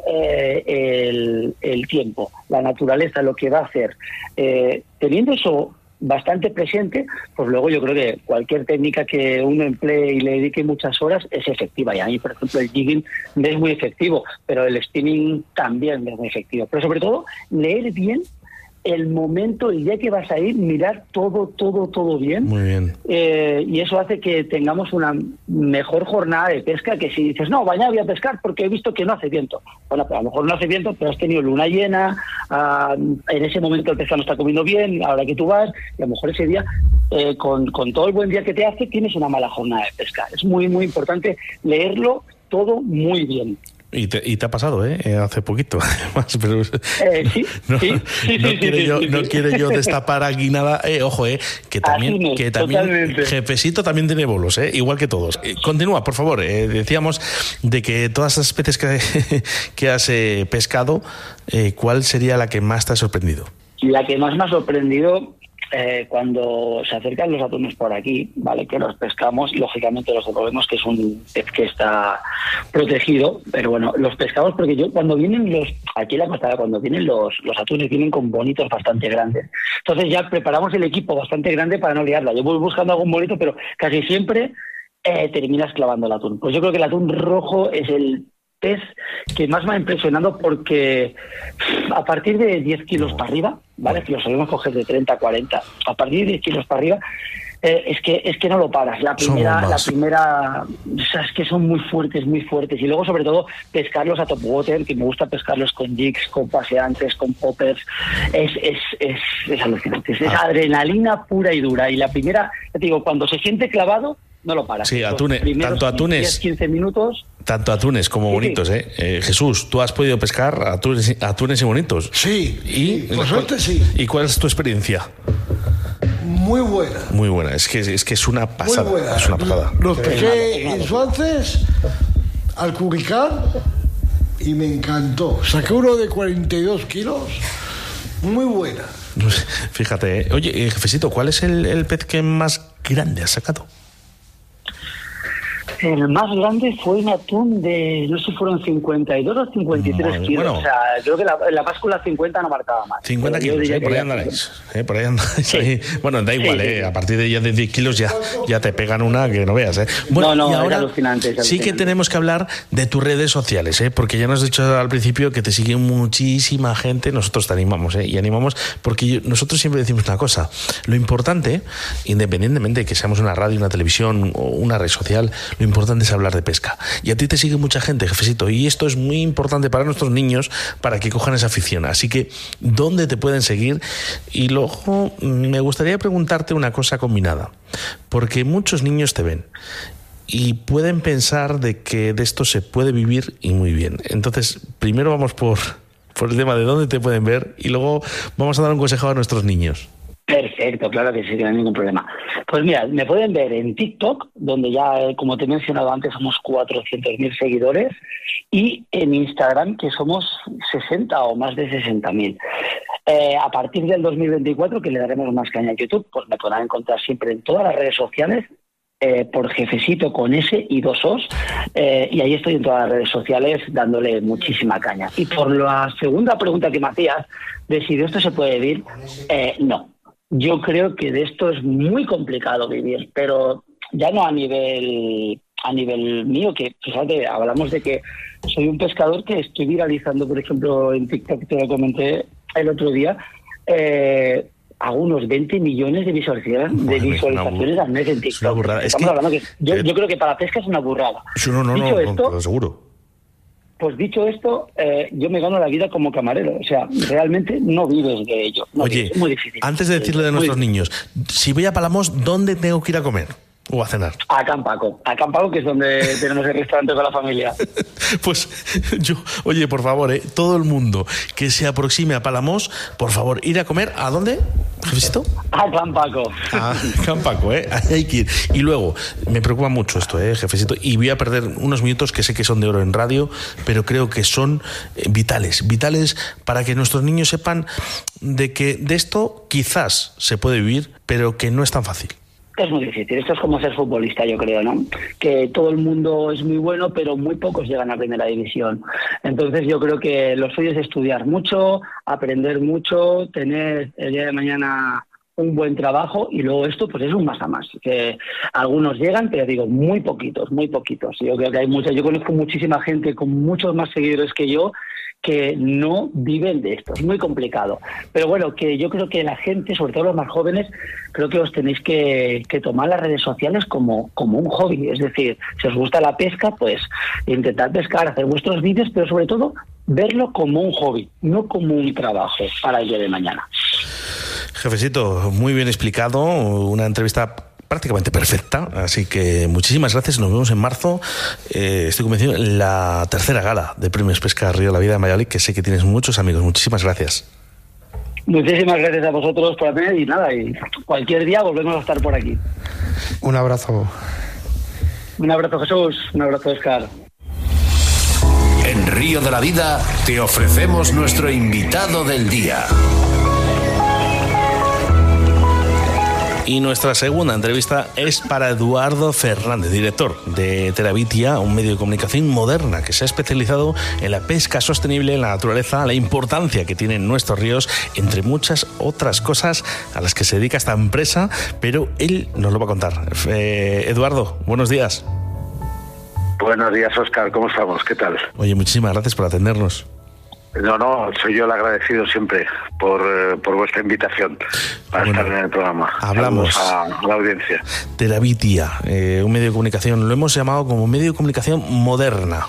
el tiempo, la naturaleza, lo que va a hacer. Teniendo eso bastante presente, pues luego yo creo que cualquier técnica que uno emplee y le dedique muchas horas es efectiva. Y a mí, por ejemplo, el jigging es muy efectivo, pero el spinning también es muy efectivo. Pero sobre todo, leer bien el momento, el día que vas a ir, mirar todo bien. Muy bien. Y eso hace que tengamos una mejor jornada de pesca, que si dices, no, mañana voy a pescar porque he visto que no hace viento. Bueno, pero a lo mejor no hace viento, pero has tenido luna llena, en ese momento el pescado no está comiendo bien, ahora que tú vas, y a lo mejor ese día, con todo el buen día que te hace, tienes una mala jornada de pesca. Es muy, muy importante leerlo todo muy bien. Y te ha pasado, hace poquito, además, pero sí. No quiero yo destapar aquí nada, ojo, que también jefecito también tiene bolos, igual que todos. Continúa, por favor. Decíamos de que todas las especies que has pescado, ¿cuál sería la que más te ha sorprendido? La que más me ha sorprendido cuando se acercan los atunes por aquí, ¿vale? Que los pescamos, lógicamente los devolvemos, que es un pez que está protegido, pero bueno, los pescamos porque cuando vienen aquí en la costa, cuando vienen los atunes, vienen con bonitos bastante grandes. Entonces ya preparamos el equipo bastante grande para no liarla. Yo voy buscando algún bonito, pero casi siempre terminas clavando el atún. Pues yo creo que el atún rojo es el pez que más me ha impresionado porque a partir de 10 kilos para arriba, ¿vale? Que lo solemos coger de 30 a 40, a partir de 10 kilos para arriba, es que no lo paras. La primera, o sea, es que son muy fuertes. Y luego, sobre todo, pescarlos a top water, que me gusta pescarlos con jigs, con paseantes, con poppers, es alucinante. Es adrenalina pura y dura. Y la primera, te digo, cuando se siente clavado, no lo paras. Sí, tanto atunes, 10-15 minutos. Tanto atunes como bonitos, Jesús, ¿tú has podido pescar atunes y bonitos? Sí, por suerte sí. ¿Y cuál es tu experiencia? Muy buena. Muy buena, es que es una pasada. Muy buena. Es una pasada. Los pesqué en Suances, al Curicán, y me encantó. Saqué uno de 42 kilos, muy buena. Fíjate, oye, jefecito, ¿cuál es el pez que más grande has sacado? El más grande fue un atún de, no sé si fueron 52 o 53 kilos. Bueno, o sea, creo que la báscula 50 no marcaba más. 50 kilos, por ahí andaréis. Por ahí andaréis. Sí. Bueno, da igual, a partir de ya de 10 kilos ya te pegan una que no veas. Bueno, no, y ahora alucinante, sí que tenemos que hablar de tus redes sociales, porque ya nos has dicho al principio que te sigue muchísima gente. Nosotros te animamos, y animamos, porque nosotros siempre decimos una cosa. Lo importante, independientemente de que seamos una radio, una televisión o una red social, lo importante es hablar de pesca. Y a ti te sigue mucha gente, jefecito, y esto es muy importante para nuestros niños, para que cojan esa afición. Así que, ¿dónde te pueden seguir? Y luego me gustaría preguntarte una cosa combinada, porque muchos niños te ven y pueden pensar de que de esto se puede vivir y muy bien. Entonces, primero vamos por por el tema de dónde te pueden ver y luego vamos a dar un consejo a nuestros niños. Perfecto, claro que sí, que no hay ningún problema. Pues mira, me pueden ver en TikTok, donde ya, como te he mencionado antes, somos 400.000 seguidores, y en Instagram, que somos 60 o más de 60.000. A partir del 2024, que le daremos más caña a YouTube, pues me podrán encontrar siempre en todas las redes sociales, por Jefecito con S y 2 Os, y ahí estoy en todas las redes sociales dándole muchísima caña. Y por la segunda pregunta que me hacías, de si de esto se puede vivir, no. Yo creo que de esto es muy complicado vivir, pero ya no a nivel mío, que fíjate, hablamos de que soy un pescador que estoy viralizando, por ejemplo, en TikTok, te lo comenté el otro día, hago unos 20 millones de visualizaciones al mes en TikTok. Es una burrada. Estamos hablando que yo creo que para pesca es una burrada. No, esto, seguro. Pues dicho esto, yo me gano la vida como camarero. O sea, realmente no vives de ello. Oye, es muy difícil. Antes de decirle de nuestros niños, si voy a Palamos, ¿dónde tengo que ir a comer o a cenar? A Can Paco, que es donde tenemos el restaurante con la familia. Pues oye, por favor, todo el mundo que se aproxime a Palamos, por favor, ir a comer, ¿a dónde, jefecito? A Can Paco. A Can Paco, ahí hay que ir. Y luego, me preocupa mucho esto, jefecito, y voy a perder unos minutos que sé que son de oro en radio, pero creo que son vitales para que nuestros niños sepan de que de esto quizás se puede vivir, pero que no es tan fácil. Es muy difícil. Esto es como ser futbolista, yo creo, ¿no? Que todo el mundo es muy bueno, pero muy pocos llegan a primera división. Entonces yo creo que lo suyo es estudiar mucho, aprender mucho, tener el día de mañana un buen trabajo, y luego esto pues es un más a más. Que algunos llegan, pero digo, muy poquitos. Yo creo que yo conozco muchísima gente con muchos más seguidores que yo que no viven de esto. Es muy complicado. Pero bueno, que yo creo que la gente, sobre todo los más jóvenes, creo que os tenéis que tomar las redes sociales como un hobby. Es decir, si os gusta la pesca, pues intentar pescar, hacer vuestros vídeos, pero sobre todo verlo como un hobby, no como un trabajo para el día de mañana. Jefecito, muy bien explicado, una entrevista prácticamente perfecta, así que muchísimas gracias, nos vemos en marzo, estoy convencido, en la tercera gala de Premios Pesca Río de la Vida de Valladolid, que sé que tienes muchos amigos. Muchísimas gracias. Muchísimas gracias a vosotros por atender, y nada, y cualquier día volvemos a estar por aquí. Un abrazo. Un abrazo, Jesús, un abrazo, Óscar. En Río de la Vida te ofrecemos nuestro invitado del día. Y nuestra segunda entrevista es para Eduardo Fernández, director de Terabitia, un medio de comunicación moderna que se ha especializado en la pesca sostenible, en la naturaleza, la importancia que tienen nuestros ríos, entre muchas otras cosas a las que se dedica esta empresa, pero él nos lo va a contar. Eduardo, buenos días. Buenos días, Óscar, ¿cómo estamos? ¿Qué tal? Oye, muchísimas gracias por atendernos. No, soy yo el agradecido siempre por vuestra invitación para estar en el programa. Hablamos a la audiencia. Terabitia, un medio de comunicación, lo hemos llamado como medio de comunicación moderna.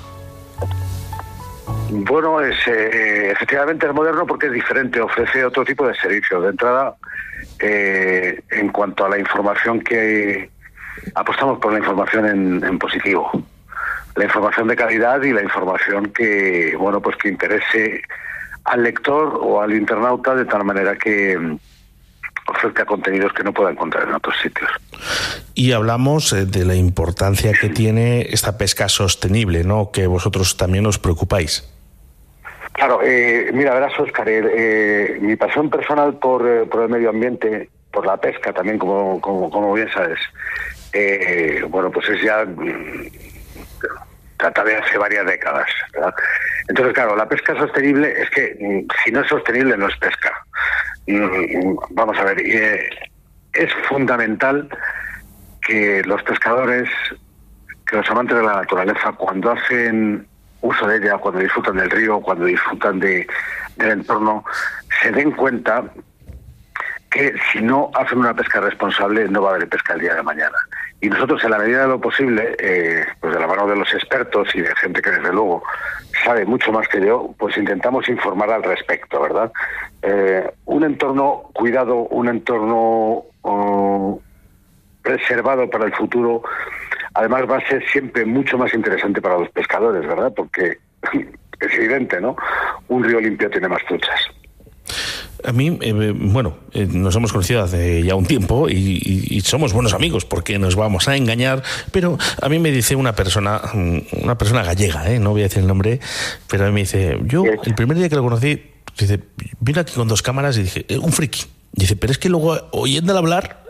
Bueno, efectivamente es moderno porque es diferente, ofrece otro tipo de servicios. De entrada, en cuanto a la información que apostamos por la información en positivo. La información de calidad y la información que interese al lector o al internauta, de tal manera que ofrezca contenidos que no pueda encontrar en otros sitios. Y hablamos de la importancia que tiene esta pesca sostenible, ¿no? Que vosotros también os preocupáis. Claro, mira, verás, Óscar, mi pasión personal por el medio ambiente, por la pesca también, como bien sabes, pues es ya... trata de hace varias décadas, ¿verdad? Entonces, claro, la pesca sostenible es que si no es sostenible no es pesca. Vamos a ver, es fundamental que los pescadores, que los amantes de la naturaleza, cuando hacen uso de ella, cuando disfrutan del río, cuando disfrutan del entorno, se den cuenta que si no hacen una pesca responsable no va a haber pesca el día de mañana. Y nosotros, en la medida de lo posible, pues de la mano de los expertos y de gente que desde luego sabe mucho más que yo, pues intentamos informar al respecto, ¿verdad? Un entorno cuidado, un entorno preservado para el futuro, además va a ser siempre mucho más interesante para los pescadores, ¿verdad? Porque es evidente, ¿no? un río limpio tiene más truchas. A mí, nos hemos conocido hace ya un tiempo y somos buenos amigos porque nos vamos a engañar, pero a mí me dice una persona gallega, no voy a decir el nombre, pero a mí me dice, yo el primer día que lo conocí, dice, vino aquí con 2 cámaras y dije, un friki. Dice, pero es que luego, oyéndole hablar,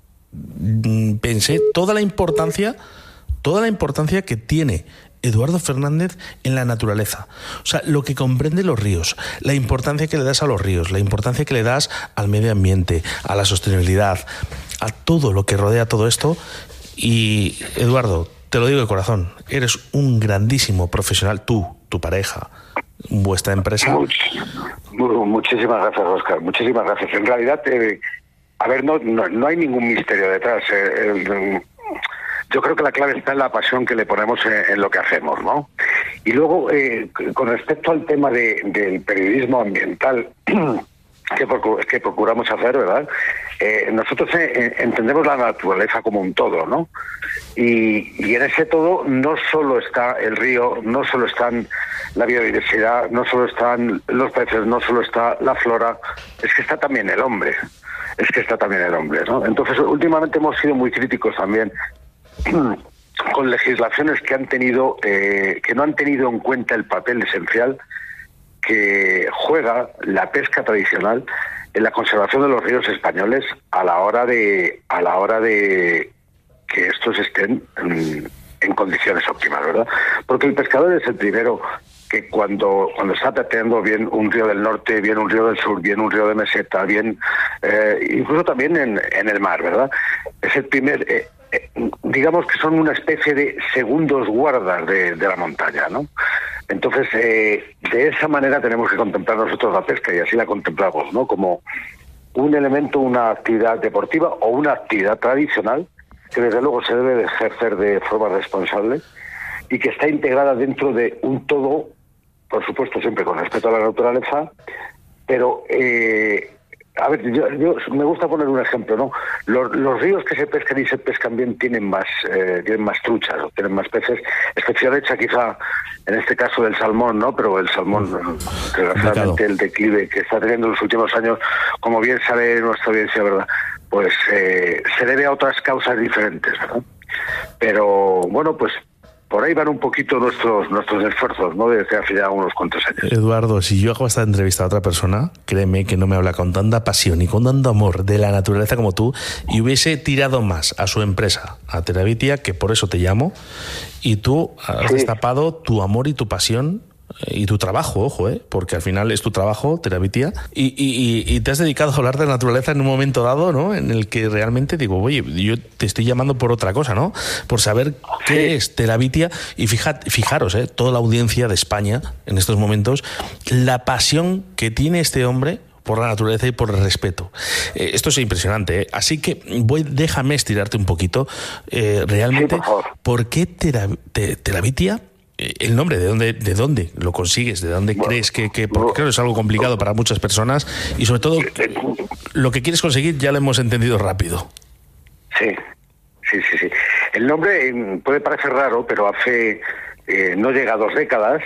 pensé toda la importancia que tiene Eduardo Fernández en la naturaleza. O sea, lo que comprende los ríos, la importancia que le das a los ríos, la importancia que le das al medio ambiente, a la sostenibilidad, a todo lo que rodea todo esto. Y, Eduardo, te lo digo de corazón, eres un grandísimo profesional, tú, tu pareja, vuestra empresa. Muchísimas gracias, Óscar, muchísimas gracias. En realidad, no hay ningún misterio detrás. Yo creo que la clave está en la pasión que le ponemos en lo que hacemos, ¿no? Y luego, con respecto al tema del periodismo ambiental que procuramos hacer, ¿verdad? Nosotros entendemos la naturaleza como un todo, ¿no? Y en ese todo no solo está el río, no solo están la biodiversidad, no solo están los peces, no solo está la flora, es que está también el hombre. ¿No? Entonces, últimamente hemos sido muy críticos también con legislaciones que no han tenido en cuenta el papel esencial que juega la pesca tradicional en la conservación de los ríos españoles a la hora de que estos estén en condiciones óptimas, ¿verdad? Porque el pescador es el primero que cuando está tratando bien un río del norte, bien un río del sur, bien un río de meseta, bien incluso también en el mar, ¿verdad? Es el primer, digamos que son una especie de segundos guardas de la montaña, ¿no? Entonces, de esa manera tenemos que contemplar nosotros la pesca y así la contemplamos, ¿no? Como un elemento, una actividad deportiva o una actividad tradicional que desde luego se debe de ejercer de forma responsable y que está integrada dentro de un todo, por supuesto siempre con respeto a la naturaleza, pero yo me gusta poner un ejemplo, ¿no? Los ríos que se pescan y se pescan bien tienen más truchas, o tienen más peces, excepción hecha quizá en este caso del salmón, ¿no? Pero el salmón, desgraciadamente, el declive que está teniendo en los últimos años, como bien sabe nuestra audiencia, ¿verdad? Pues se debe a otras causas diferentes, ¿verdad? Pero bueno, pues por ahí van un poquito nuestros esfuerzos, ¿no? Desde hace ya unos cuantos años. Eduardo, si yo hago esta entrevista a otra persona, créeme que no me habla con tanta pasión y con tanto amor de la naturaleza como tú, y hubiese tirado más a su empresa, a Terabitia, que por eso te llamo, y tú has destapado tu amor y tu pasión y tu trabajo, ojo, porque al final es tu trabajo, Terabitia, y te has dedicado a hablar de la naturaleza en un momento dado, ¿no? En el que realmente digo, oye, yo te estoy llamando por otra cosa, ¿no? Por saber qué es Terabitia, y fijaros, toda la audiencia de España en estos momentos, la pasión que tiene este hombre por la naturaleza y por el respeto. Esto es impresionante, Así que déjame estirarte un poquito. Realmente, sí, ¿por qué Terabitia? El nombre, ¿de dónde lo consigues? ¿De dónde crees que porque claro, es algo complicado para muchas personas y sobre todo lo que quieres conseguir ya lo hemos entendido rápido. Sí. El nombre puede parecer raro, pero hace no llega a 2 décadas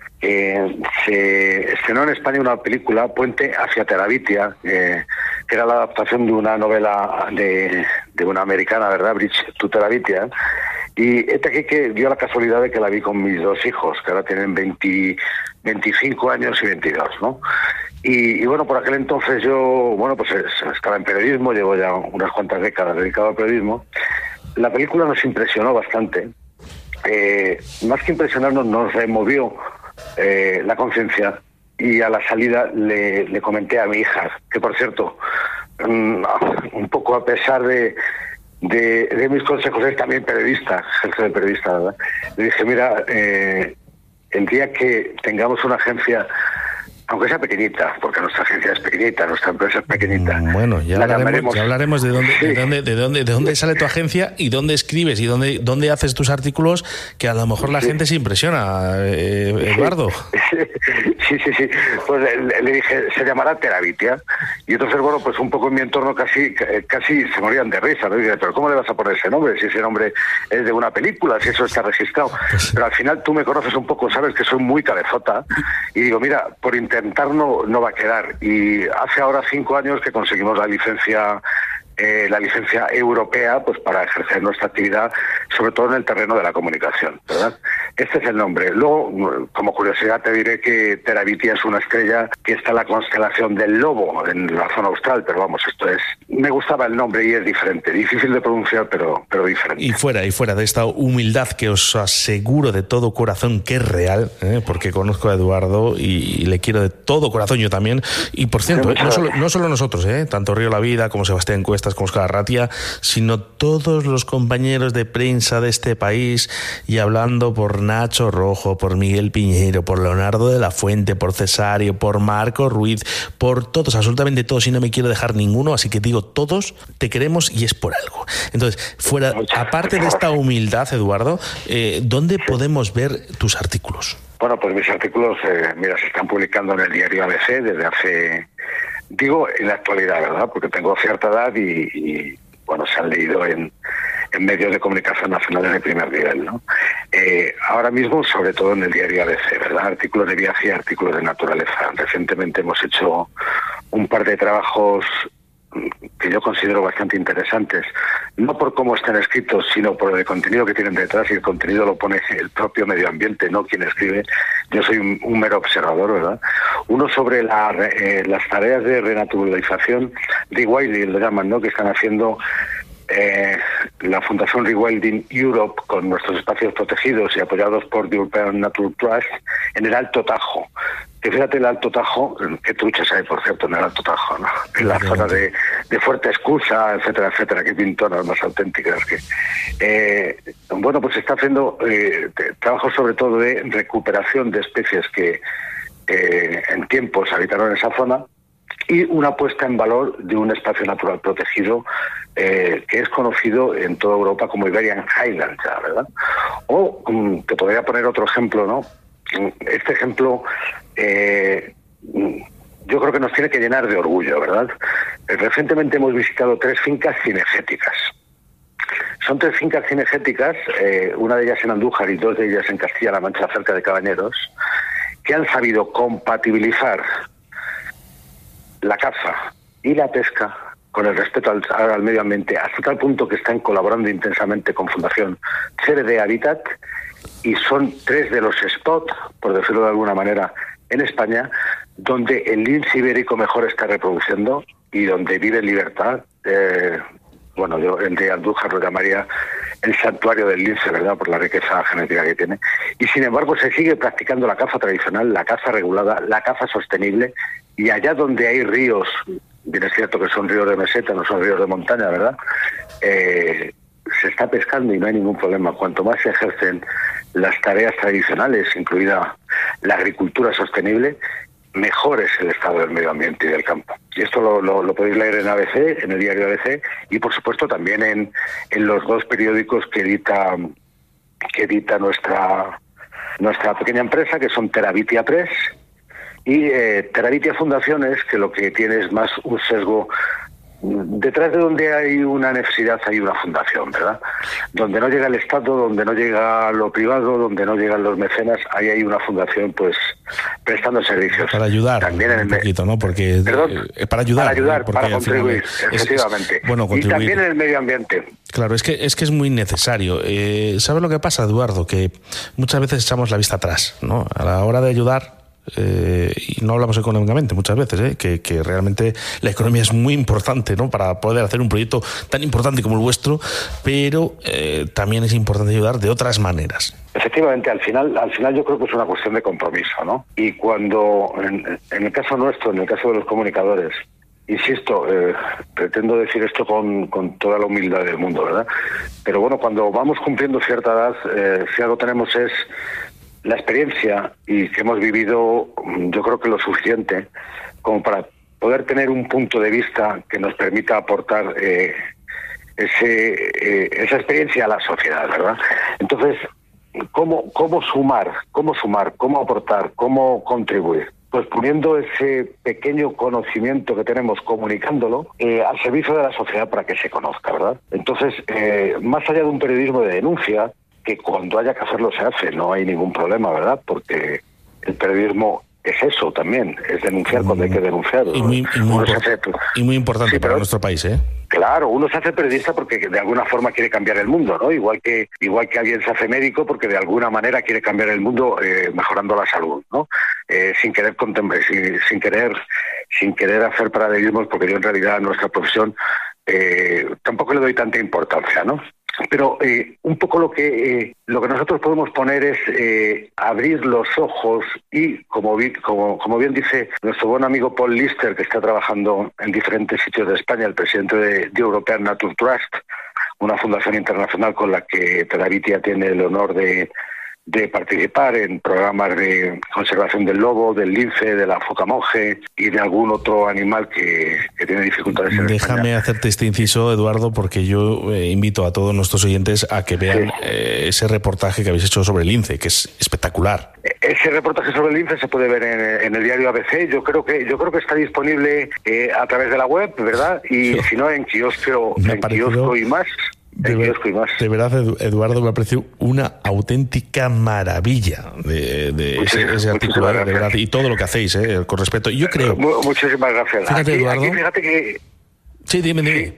se estrenó en España una película, Puente hacia Terabitia, que era la adaptación de una novela de una americana, ¿verdad? Bridge to Terabitia. Y este aquí que dio la casualidad de que la vi con mis 2 hijos, que ahora tienen 25 años y 22, ¿no? Y bueno, por aquel entonces yo, pues estaba en periodismo, llevo ya unas cuantas décadas dedicado al periodismo. La película nos impresionó bastante. Más que impresionarnos, nos removió la conciencia, y a la salida le comenté a mi hija, que por cierto, un poco a pesar de mis consejos, es también periodista, jefe de periodista, ¿verdad? Le dije, mira, el día que tengamos una agencia aunque sea pequeñita, porque nuestra agencia es pequeñita, nuestra empresa es pequeñita. Bueno, ya hablaremos de dónde sale tu agencia y dónde escribes y dónde haces tus artículos, que a lo mejor la gente se impresiona, Eduardo. Sí. Pues le dije, se llamará Terabitia. Y entonces, bueno, pues un poco en mi entorno casi se morían de risa, ¿no? Y dije, pero ¿cómo le vas a poner ese nombre? Si ese nombre es de una película, si eso está registrado. Pero al final tú me conoces un poco, sabes que soy muy cabezota. Y digo, mira, por intentar no va a quedar. Y hace ahora 5 años que conseguimos la licencia europea, pues para ejercer nuestra actividad, sobre todo en el terreno de la comunicación, ¿verdad? Este es el nombre. Luego, como curiosidad, te diré que Terabitia es una estrella que está en la constelación del Lobo, en la zona austral, pero vamos, me gustaba el nombre y es diferente, difícil de pronunciar, pero diferente. Y fuera de esta humildad que os aseguro de todo corazón que es real, porque conozco a Eduardo y le quiero de todo corazón yo también, y por cierto, no solo nosotros, tanto Río de la Vida como Sebastián Cuestas, como Óscar Arratia, sino todos los compañeros de prensa de este país, y hablando por Nacho Rojo, por Miguel Piñero, por Leonardo de la Fuente, por Cesario, por Marco Ruiz, por todos, absolutamente todos, y no me quiero dejar ninguno, así que digo, todos te queremos y es por algo. Entonces, aparte de esta humildad, Eduardo, ¿dónde podemos ver tus artículos? Bueno, pues mis artículos, mira, se están publicando en el diario ABC desde hace... Digo en la actualidad, ¿verdad? Porque tengo cierta edad y bueno, se han leído en medios de comunicación nacionales de primer nivel, ¿no? Ahora mismo, sobre todo en el diario ABC, ¿verdad? Artículos de viaje y artículos de naturaleza. Recientemente hemos hecho un par de trabajos que yo considero bastante interesantes, no por cómo están escritos, sino por el contenido que tienen detrás, y el contenido lo pone el propio medio ambiente, no quien escribe. Yo soy un mero observador, ¿verdad? Uno sobre las tareas de renaturalización, rewilding lo llaman, ¿no? Que están haciendo la Fundación Rewilding Europe con nuestros espacios protegidos y apoyados por The European Nature Trust en el Alto Tajo. Que fíjate, el Alto Tajo, qué truchas hay, por cierto, en el Alto Tajo, ¿no? En la zona de Fuerte Escusa, etcétera, qué pintonas más auténticas. Bueno, pues se está haciendo trabajos sobre todo de recuperación de especies que en tiempos habitaron en esa zona, y una puesta en valor de un espacio natural protegido que es conocido en toda Europa como Iberian Highlands, ¿verdad? O te podría poner otro ejemplo, ¿no? Este ejemplo yo creo que nos tiene que llenar de orgullo, ¿verdad? Recientemente hemos visitado 3 fincas cinegéticas. Son 3 fincas cinegéticas, una de ellas en Andújar y 2 de ellas en Castilla-La Mancha, cerca de Cabañeros, que han sabido compatibilizar la caza y la pesca con el respeto al medio ambiente, hasta tal punto que están colaborando intensamente con Fundación CBD Habitat, y son 3 de los spots, por decirlo de alguna manera, en España, donde el lince ibérico mejor está reproduciendo y donde vive en libertad. Bueno, yo el de Andújar lo llamaría el santuario del lince, ¿verdad?, por la riqueza genética que tiene. Y sin embargo se sigue practicando la caza tradicional, la caza regulada, la caza sostenible, y allá donde hay ríos, bien es cierto que son ríos de meseta, no son ríos de montaña, ¿verdad?, se está pescando y no hay ningún problema. Cuanto más se ejercen las tareas tradicionales, incluida la agricultura sostenible, mejor es el estado del medio ambiente y del campo. Y esto lo podéis leer en ABC, en el diario ABC, y por supuesto también en los 2 periódicos que edita nuestra pequeña empresa, que son Terabitia Press y Terabitia Fundaciones, que lo que tiene es más un sesgo. Detrás de donde hay una necesidad hay una fundación, ¿verdad? Donde no llega el Estado, donde no llega lo privado, donde no llegan los mecenas, ahí hay una fundación, pues, prestando servicios. Para ayudar también un poquito, ¿no? Porque para ayudar, para contribuir, efectivamente. Bueno, contribuir. Y también en el medio ambiente. Claro, es que es muy necesario. ¿Sabes lo que pasa, Eduardo? Que muchas veces echamos la vista atrás, ¿no? A la hora de ayudar, y no hablamos económicamente muchas veces, que realmente la economía es muy importante, ¿no?, para poder hacer un proyecto tan importante como el vuestro, pero también es importante ayudar de otras maneras. Efectivamente, al final yo creo que es una cuestión de compromiso, ¿no? Y cuando, en el caso nuestro, en el caso de los comunicadores, insisto, pretendo decir esto con toda la humildad del mundo, ¿verdad? Pero bueno, cuando vamos cumpliendo cierta edad, si algo tenemos es la experiencia y que hemos vivido, yo creo que lo suficiente como para poder tener un punto de vista que nos permita aportar esa experiencia a la sociedad, ¿verdad? Entonces, ¿cómo sumar, cómo aportar, cómo contribuir? Pues poniendo ese pequeño conocimiento que tenemos, comunicándolo al servicio de la sociedad para que se conozca, ¿verdad? Entonces, más allá de un periodismo de denuncia, que cuando haya que hacerlo se hace, no hay ningún problema, ¿verdad? Porque el periodismo es eso también, es denunciar cuando hay que denunciar. Y muy importante para nuestro país, ¿eh? Claro, uno se hace periodista porque de alguna forma quiere cambiar el mundo, ¿no? Igual que alguien se hace médico porque de alguna manera quiere cambiar el mundo mejorando la salud, ¿no? Sin querer hacer paralelismos, porque yo en realidad a nuestra profesión tampoco le doy tanta importancia, ¿no? Pero un poco lo que nosotros podemos poner es abrir los ojos y, como bien dice nuestro buen amigo Paul Lister, que está trabajando en diferentes sitios de España, el presidente de European Nature Trust, una fundación internacional con la que Telavitia tiene el honor de participar en programas de conservación del lobo, del lince, de la foca monje y de algún otro animal que tiene dificultades en Déjame España. hacerte este inciso, Eduardo, porque yo invito a todos nuestros oyentes a que vean ese reportaje que habéis hecho sobre el lince, que es espectacular. Ese reportaje sobre el lince se puede ver en el diario ABC. Yo creo que está disponible a través de la web, ¿verdad? Y si no, en kiosco y más. De verdad, Eduardo, me ha parecido una auténtica maravilla de ese artículo, de verdad, y todo lo que hacéis, con respeto. Yo creo... Muchísimas gracias. Fíjate, Eduardo. Fíjate que... Sí, dime. Sí.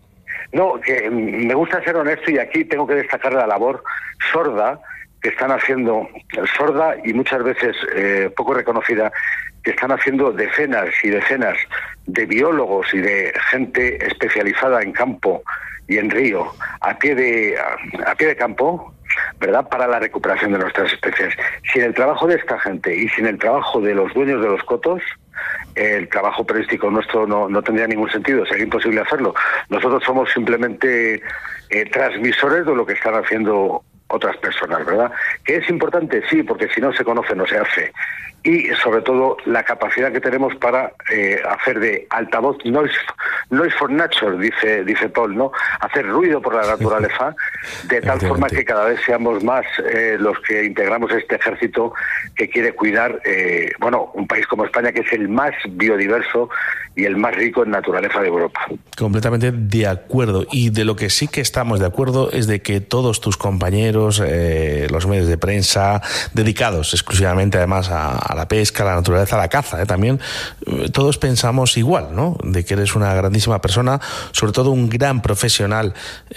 No, que me gusta ser honesto y aquí tengo que destacar la labor sorda que están haciendo, sorda y muchas veces poco reconocida, que están haciendo decenas y decenas de biólogos y de gente especializada en campo y en río, a pie de campo, ¿verdad?, para la recuperación de nuestras especies. Sin el trabajo de esta gente y sin el trabajo de los dueños de los cotos, el trabajo periodístico nuestro no tendría ningún sentido, sería imposible hacerlo. Nosotros somos simplemente transmisores de lo que están haciendo otras personas, ¿verdad? ¿Que es importante? Sí, porque si no se conoce, no se hace. Y sobre todo la capacidad que tenemos para hacer de altavoz, noise for nature, dice Paul, ¿no? Hacer ruido por la naturaleza, de tal forma que cada vez seamos más los que integramos este ejército que quiere cuidar, un país como España, que es el más biodiverso y el más rico en naturaleza de Europa. Completamente de acuerdo. Y de lo que sí que estamos de acuerdo es de que todos tus compañeros, los medios de prensa, dedicados exclusivamente además a la pesca, a la naturaleza, a la caza, también, todos pensamos igual, ¿no? De que eres una grandísima persona, sobre todo un gran profesional,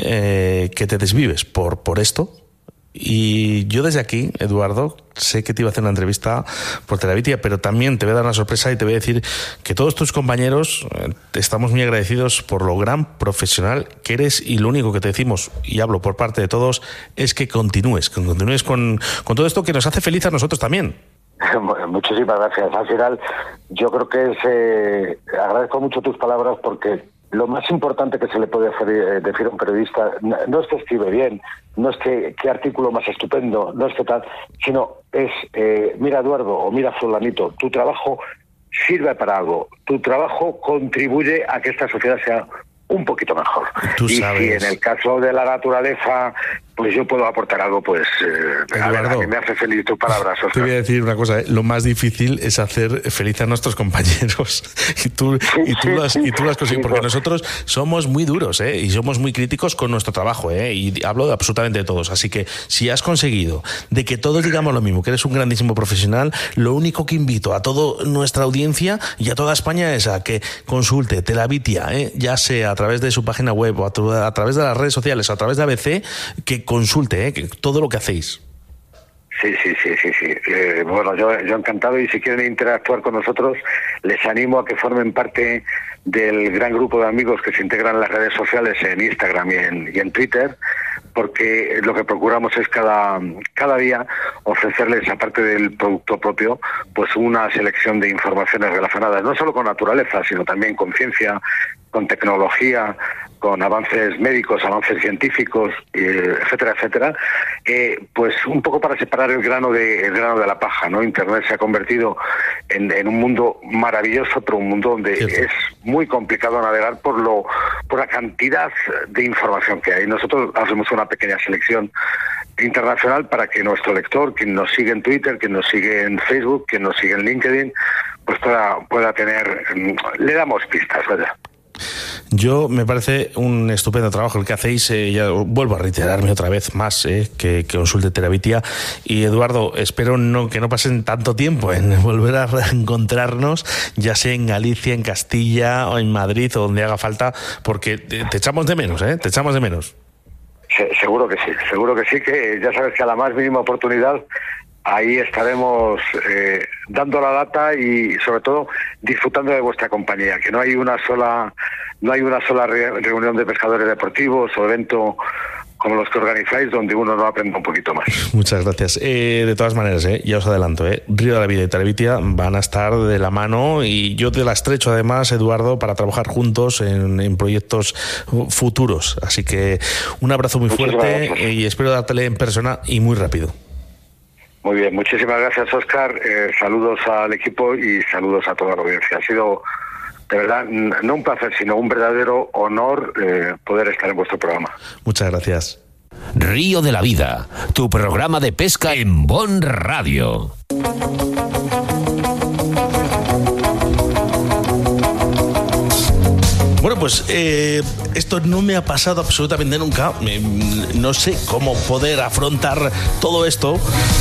que te desvives por esto. Y yo desde aquí, Eduardo, sé que te iba a hacer una entrevista por Telavitia, pero también te voy a dar una sorpresa y te voy a decir que todos tus compañeros estamos muy agradecidos por lo gran profesional que eres, y lo único que te decimos, y hablo por parte de todos, es que continúes con todo esto que nos hace feliz a nosotros también. Muchísimas gracias. Al final, yo creo que agradezco mucho tus palabras, porque lo más importante que se le puede decir a un periodista no es que escribe bien, no es que qué artículo más estupendo, no es que tal, sino es, mira, Eduardo, o mira, fulanito, tu trabajo sirve para algo, tu trabajo contribuye a que esta sociedad sea un poquito mejor. Tú sabes. Y si en el caso de la naturaleza, pues yo puedo aportar algo, pues a mí me hace feliz tus palabras, Oscar. Te voy a decir una cosa, lo más difícil es hacer feliz a nuestros compañeros, y tú las consigues, porque nosotros somos muy duros, y somos muy críticos con nuestro trabajo, y hablo de absolutamente todos, así que si has conseguido de que todos digamos lo mismo, que eres un grandísimo profesional, lo único que invito a toda nuestra audiencia y a toda España es a que consulte Telavitia, ya sea a través de su página web o a través de las redes sociales o a través de ABC, que consulte que todo lo que hacéis. Sí. Bueno, yo encantado, y si quieren interactuar con nosotros, les animo a que formen parte del gran grupo de amigos que se integran en las redes sociales, en Instagram y en Twitter, porque lo que procuramos es cada día ofrecerles, aparte del producto propio, pues una selección de informaciones relacionadas no solo con naturaleza, sino también con ciencia, con tecnología, con avances médicos, avances científicos, etcétera, etcétera, pues un poco para separar el grano de la paja, ¿no? Internet se ha convertido en un mundo maravilloso, pero un mundo donde es muy complicado navegar por la cantidad de información que hay. Nosotros hacemos una pequeña selección internacional para que nuestro lector, quien nos sigue en Twitter, quien nos sigue en Facebook, quien nos sigue en LinkedIn, pues pueda tener, le damos pistas, ¿verdad? Yo me parece un estupendo trabajo el que hacéis. Ya vuelvo a reiterarme otra vez más que consulte Terabitia. Y Eduardo, espero que no pasen tanto tiempo en volver a reencontrarnos, ya sea en Galicia, en Castilla o en Madrid o donde haga falta, porque te echamos de menos, te echamos de menos. Seguro que sí, que ya sabes que a la más mínima oportunidad ahí estaremos dando la lata y sobre todo disfrutando de vuestra compañía, que no hay una sola reunión de pescadores deportivos o evento como los que organizáis donde uno no aprenda un poquito más. Muchas gracias. De todas maneras, ya os adelanto, Río de la Vida y Terabitia van a estar de la mano y yo te la estrecho además, Eduardo, para trabajar juntos en proyectos futuros. Así que un abrazo muy fuerte y espero dártele en persona y muy rápido. Muy bien, muchísimas gracias, Óscar. Saludos al equipo y saludos a toda la audiencia. Ha sido, de verdad, no un placer, sino un verdadero honor poder estar en vuestro programa. Muchas gracias. Río de la Vida, tu programa de pesca en Bon Radio. Bueno, pues esto no me ha pasado absolutamente nunca. No sé cómo poder afrontar todo esto.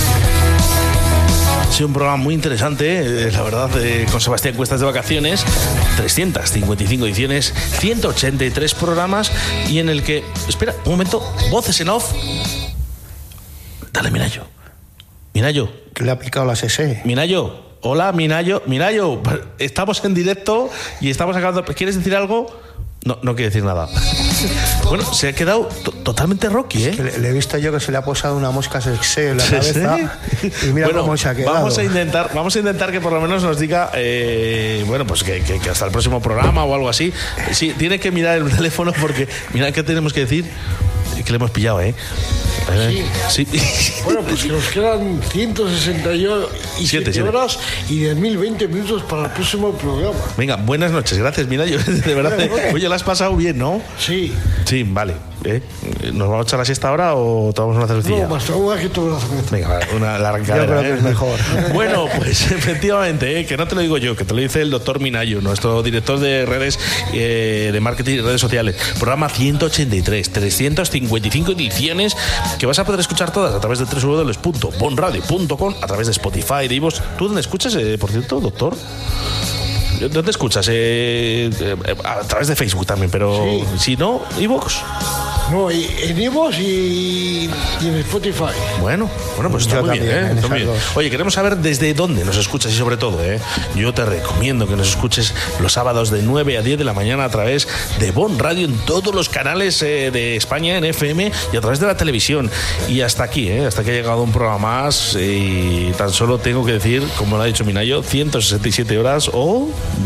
Ha sido un programa muy interesante, la verdad, con Sebastián Cuestas de vacaciones. 355 ediciones, 183 programas y en el que... Espera, un momento, voces en off. Dale, Minayo. Minayo. Que le ha aplicado la SC. Minayo. Hola, Minayo, estamos en directo y estamos acabando. ¿Quieres decir algo? No quiere decir nada. Bueno, se ha quedado totalmente Rocky, Es que le he visto yo que se le ha posado una mosca sexy en la cabeza. Y mira cómo se ha quedado. Vamos a intentar que por lo menos nos diga, pues que hasta el próximo programa o algo así. Sí, tiene que mirar el teléfono porque mira qué tenemos que decir. Que le hemos pillado, Sí. Bueno, pues que nos quedan 167 horas y 10.020 minutos para el próximo programa. Venga, buenas noches, gracias, Minayo. De verdad, oye, la has pasado bien, ¿no? Sí. Sí, vale. ¿Nos vamos a echar la siesta ahora o tomamos una cervecilla? No, más una que tomar una cerveza. Venga, una larga. Yo creo que es mejor. Bueno, pues efectivamente, que no te lo digo yo, que te lo dice el doctor Minayo, nuestro director de redes de marketing y redes sociales. Programa 183, 355 ediciones que vas a poder escuchar todas a través de www.bonradio.com, a través de Spotify, de iVoox. ¿Tú dónde escuchas, por cierto, doctor? ¿Dónde escuchas? A través de Facebook también, pero si no, iVoox. No, en iVoox y en Spotify. Bueno, pues está muy bien, está muy bien. Oye, queremos saber desde dónde nos escuchas y sobre todo, yo te recomiendo que nos escuches los sábados de 9 a 10 de la mañana a través de Bon Radio en todos los canales de España, en FM y a través de la televisión. Y hasta aquí ha llegado un programa más y tan solo tengo que decir, como lo ha dicho Minayo, 167 horas o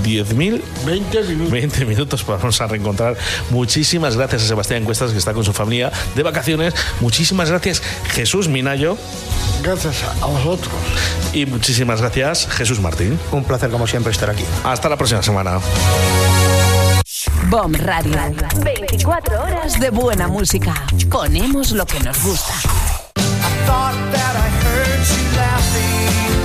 20 minutos vamos a reencontrar. Muchísimas gracias a Sebastián Cuestas, que está con su familia de vacaciones. Muchísimas gracias, Jesús Minayo. Gracias a vosotros. Y muchísimas gracias, Jesús Martín. Un placer, como siempre, estar aquí. Hasta la próxima semana. BOM Radio. 24 horas de buena música. Ponemos lo que nos gusta. I thought that I heard you laughing.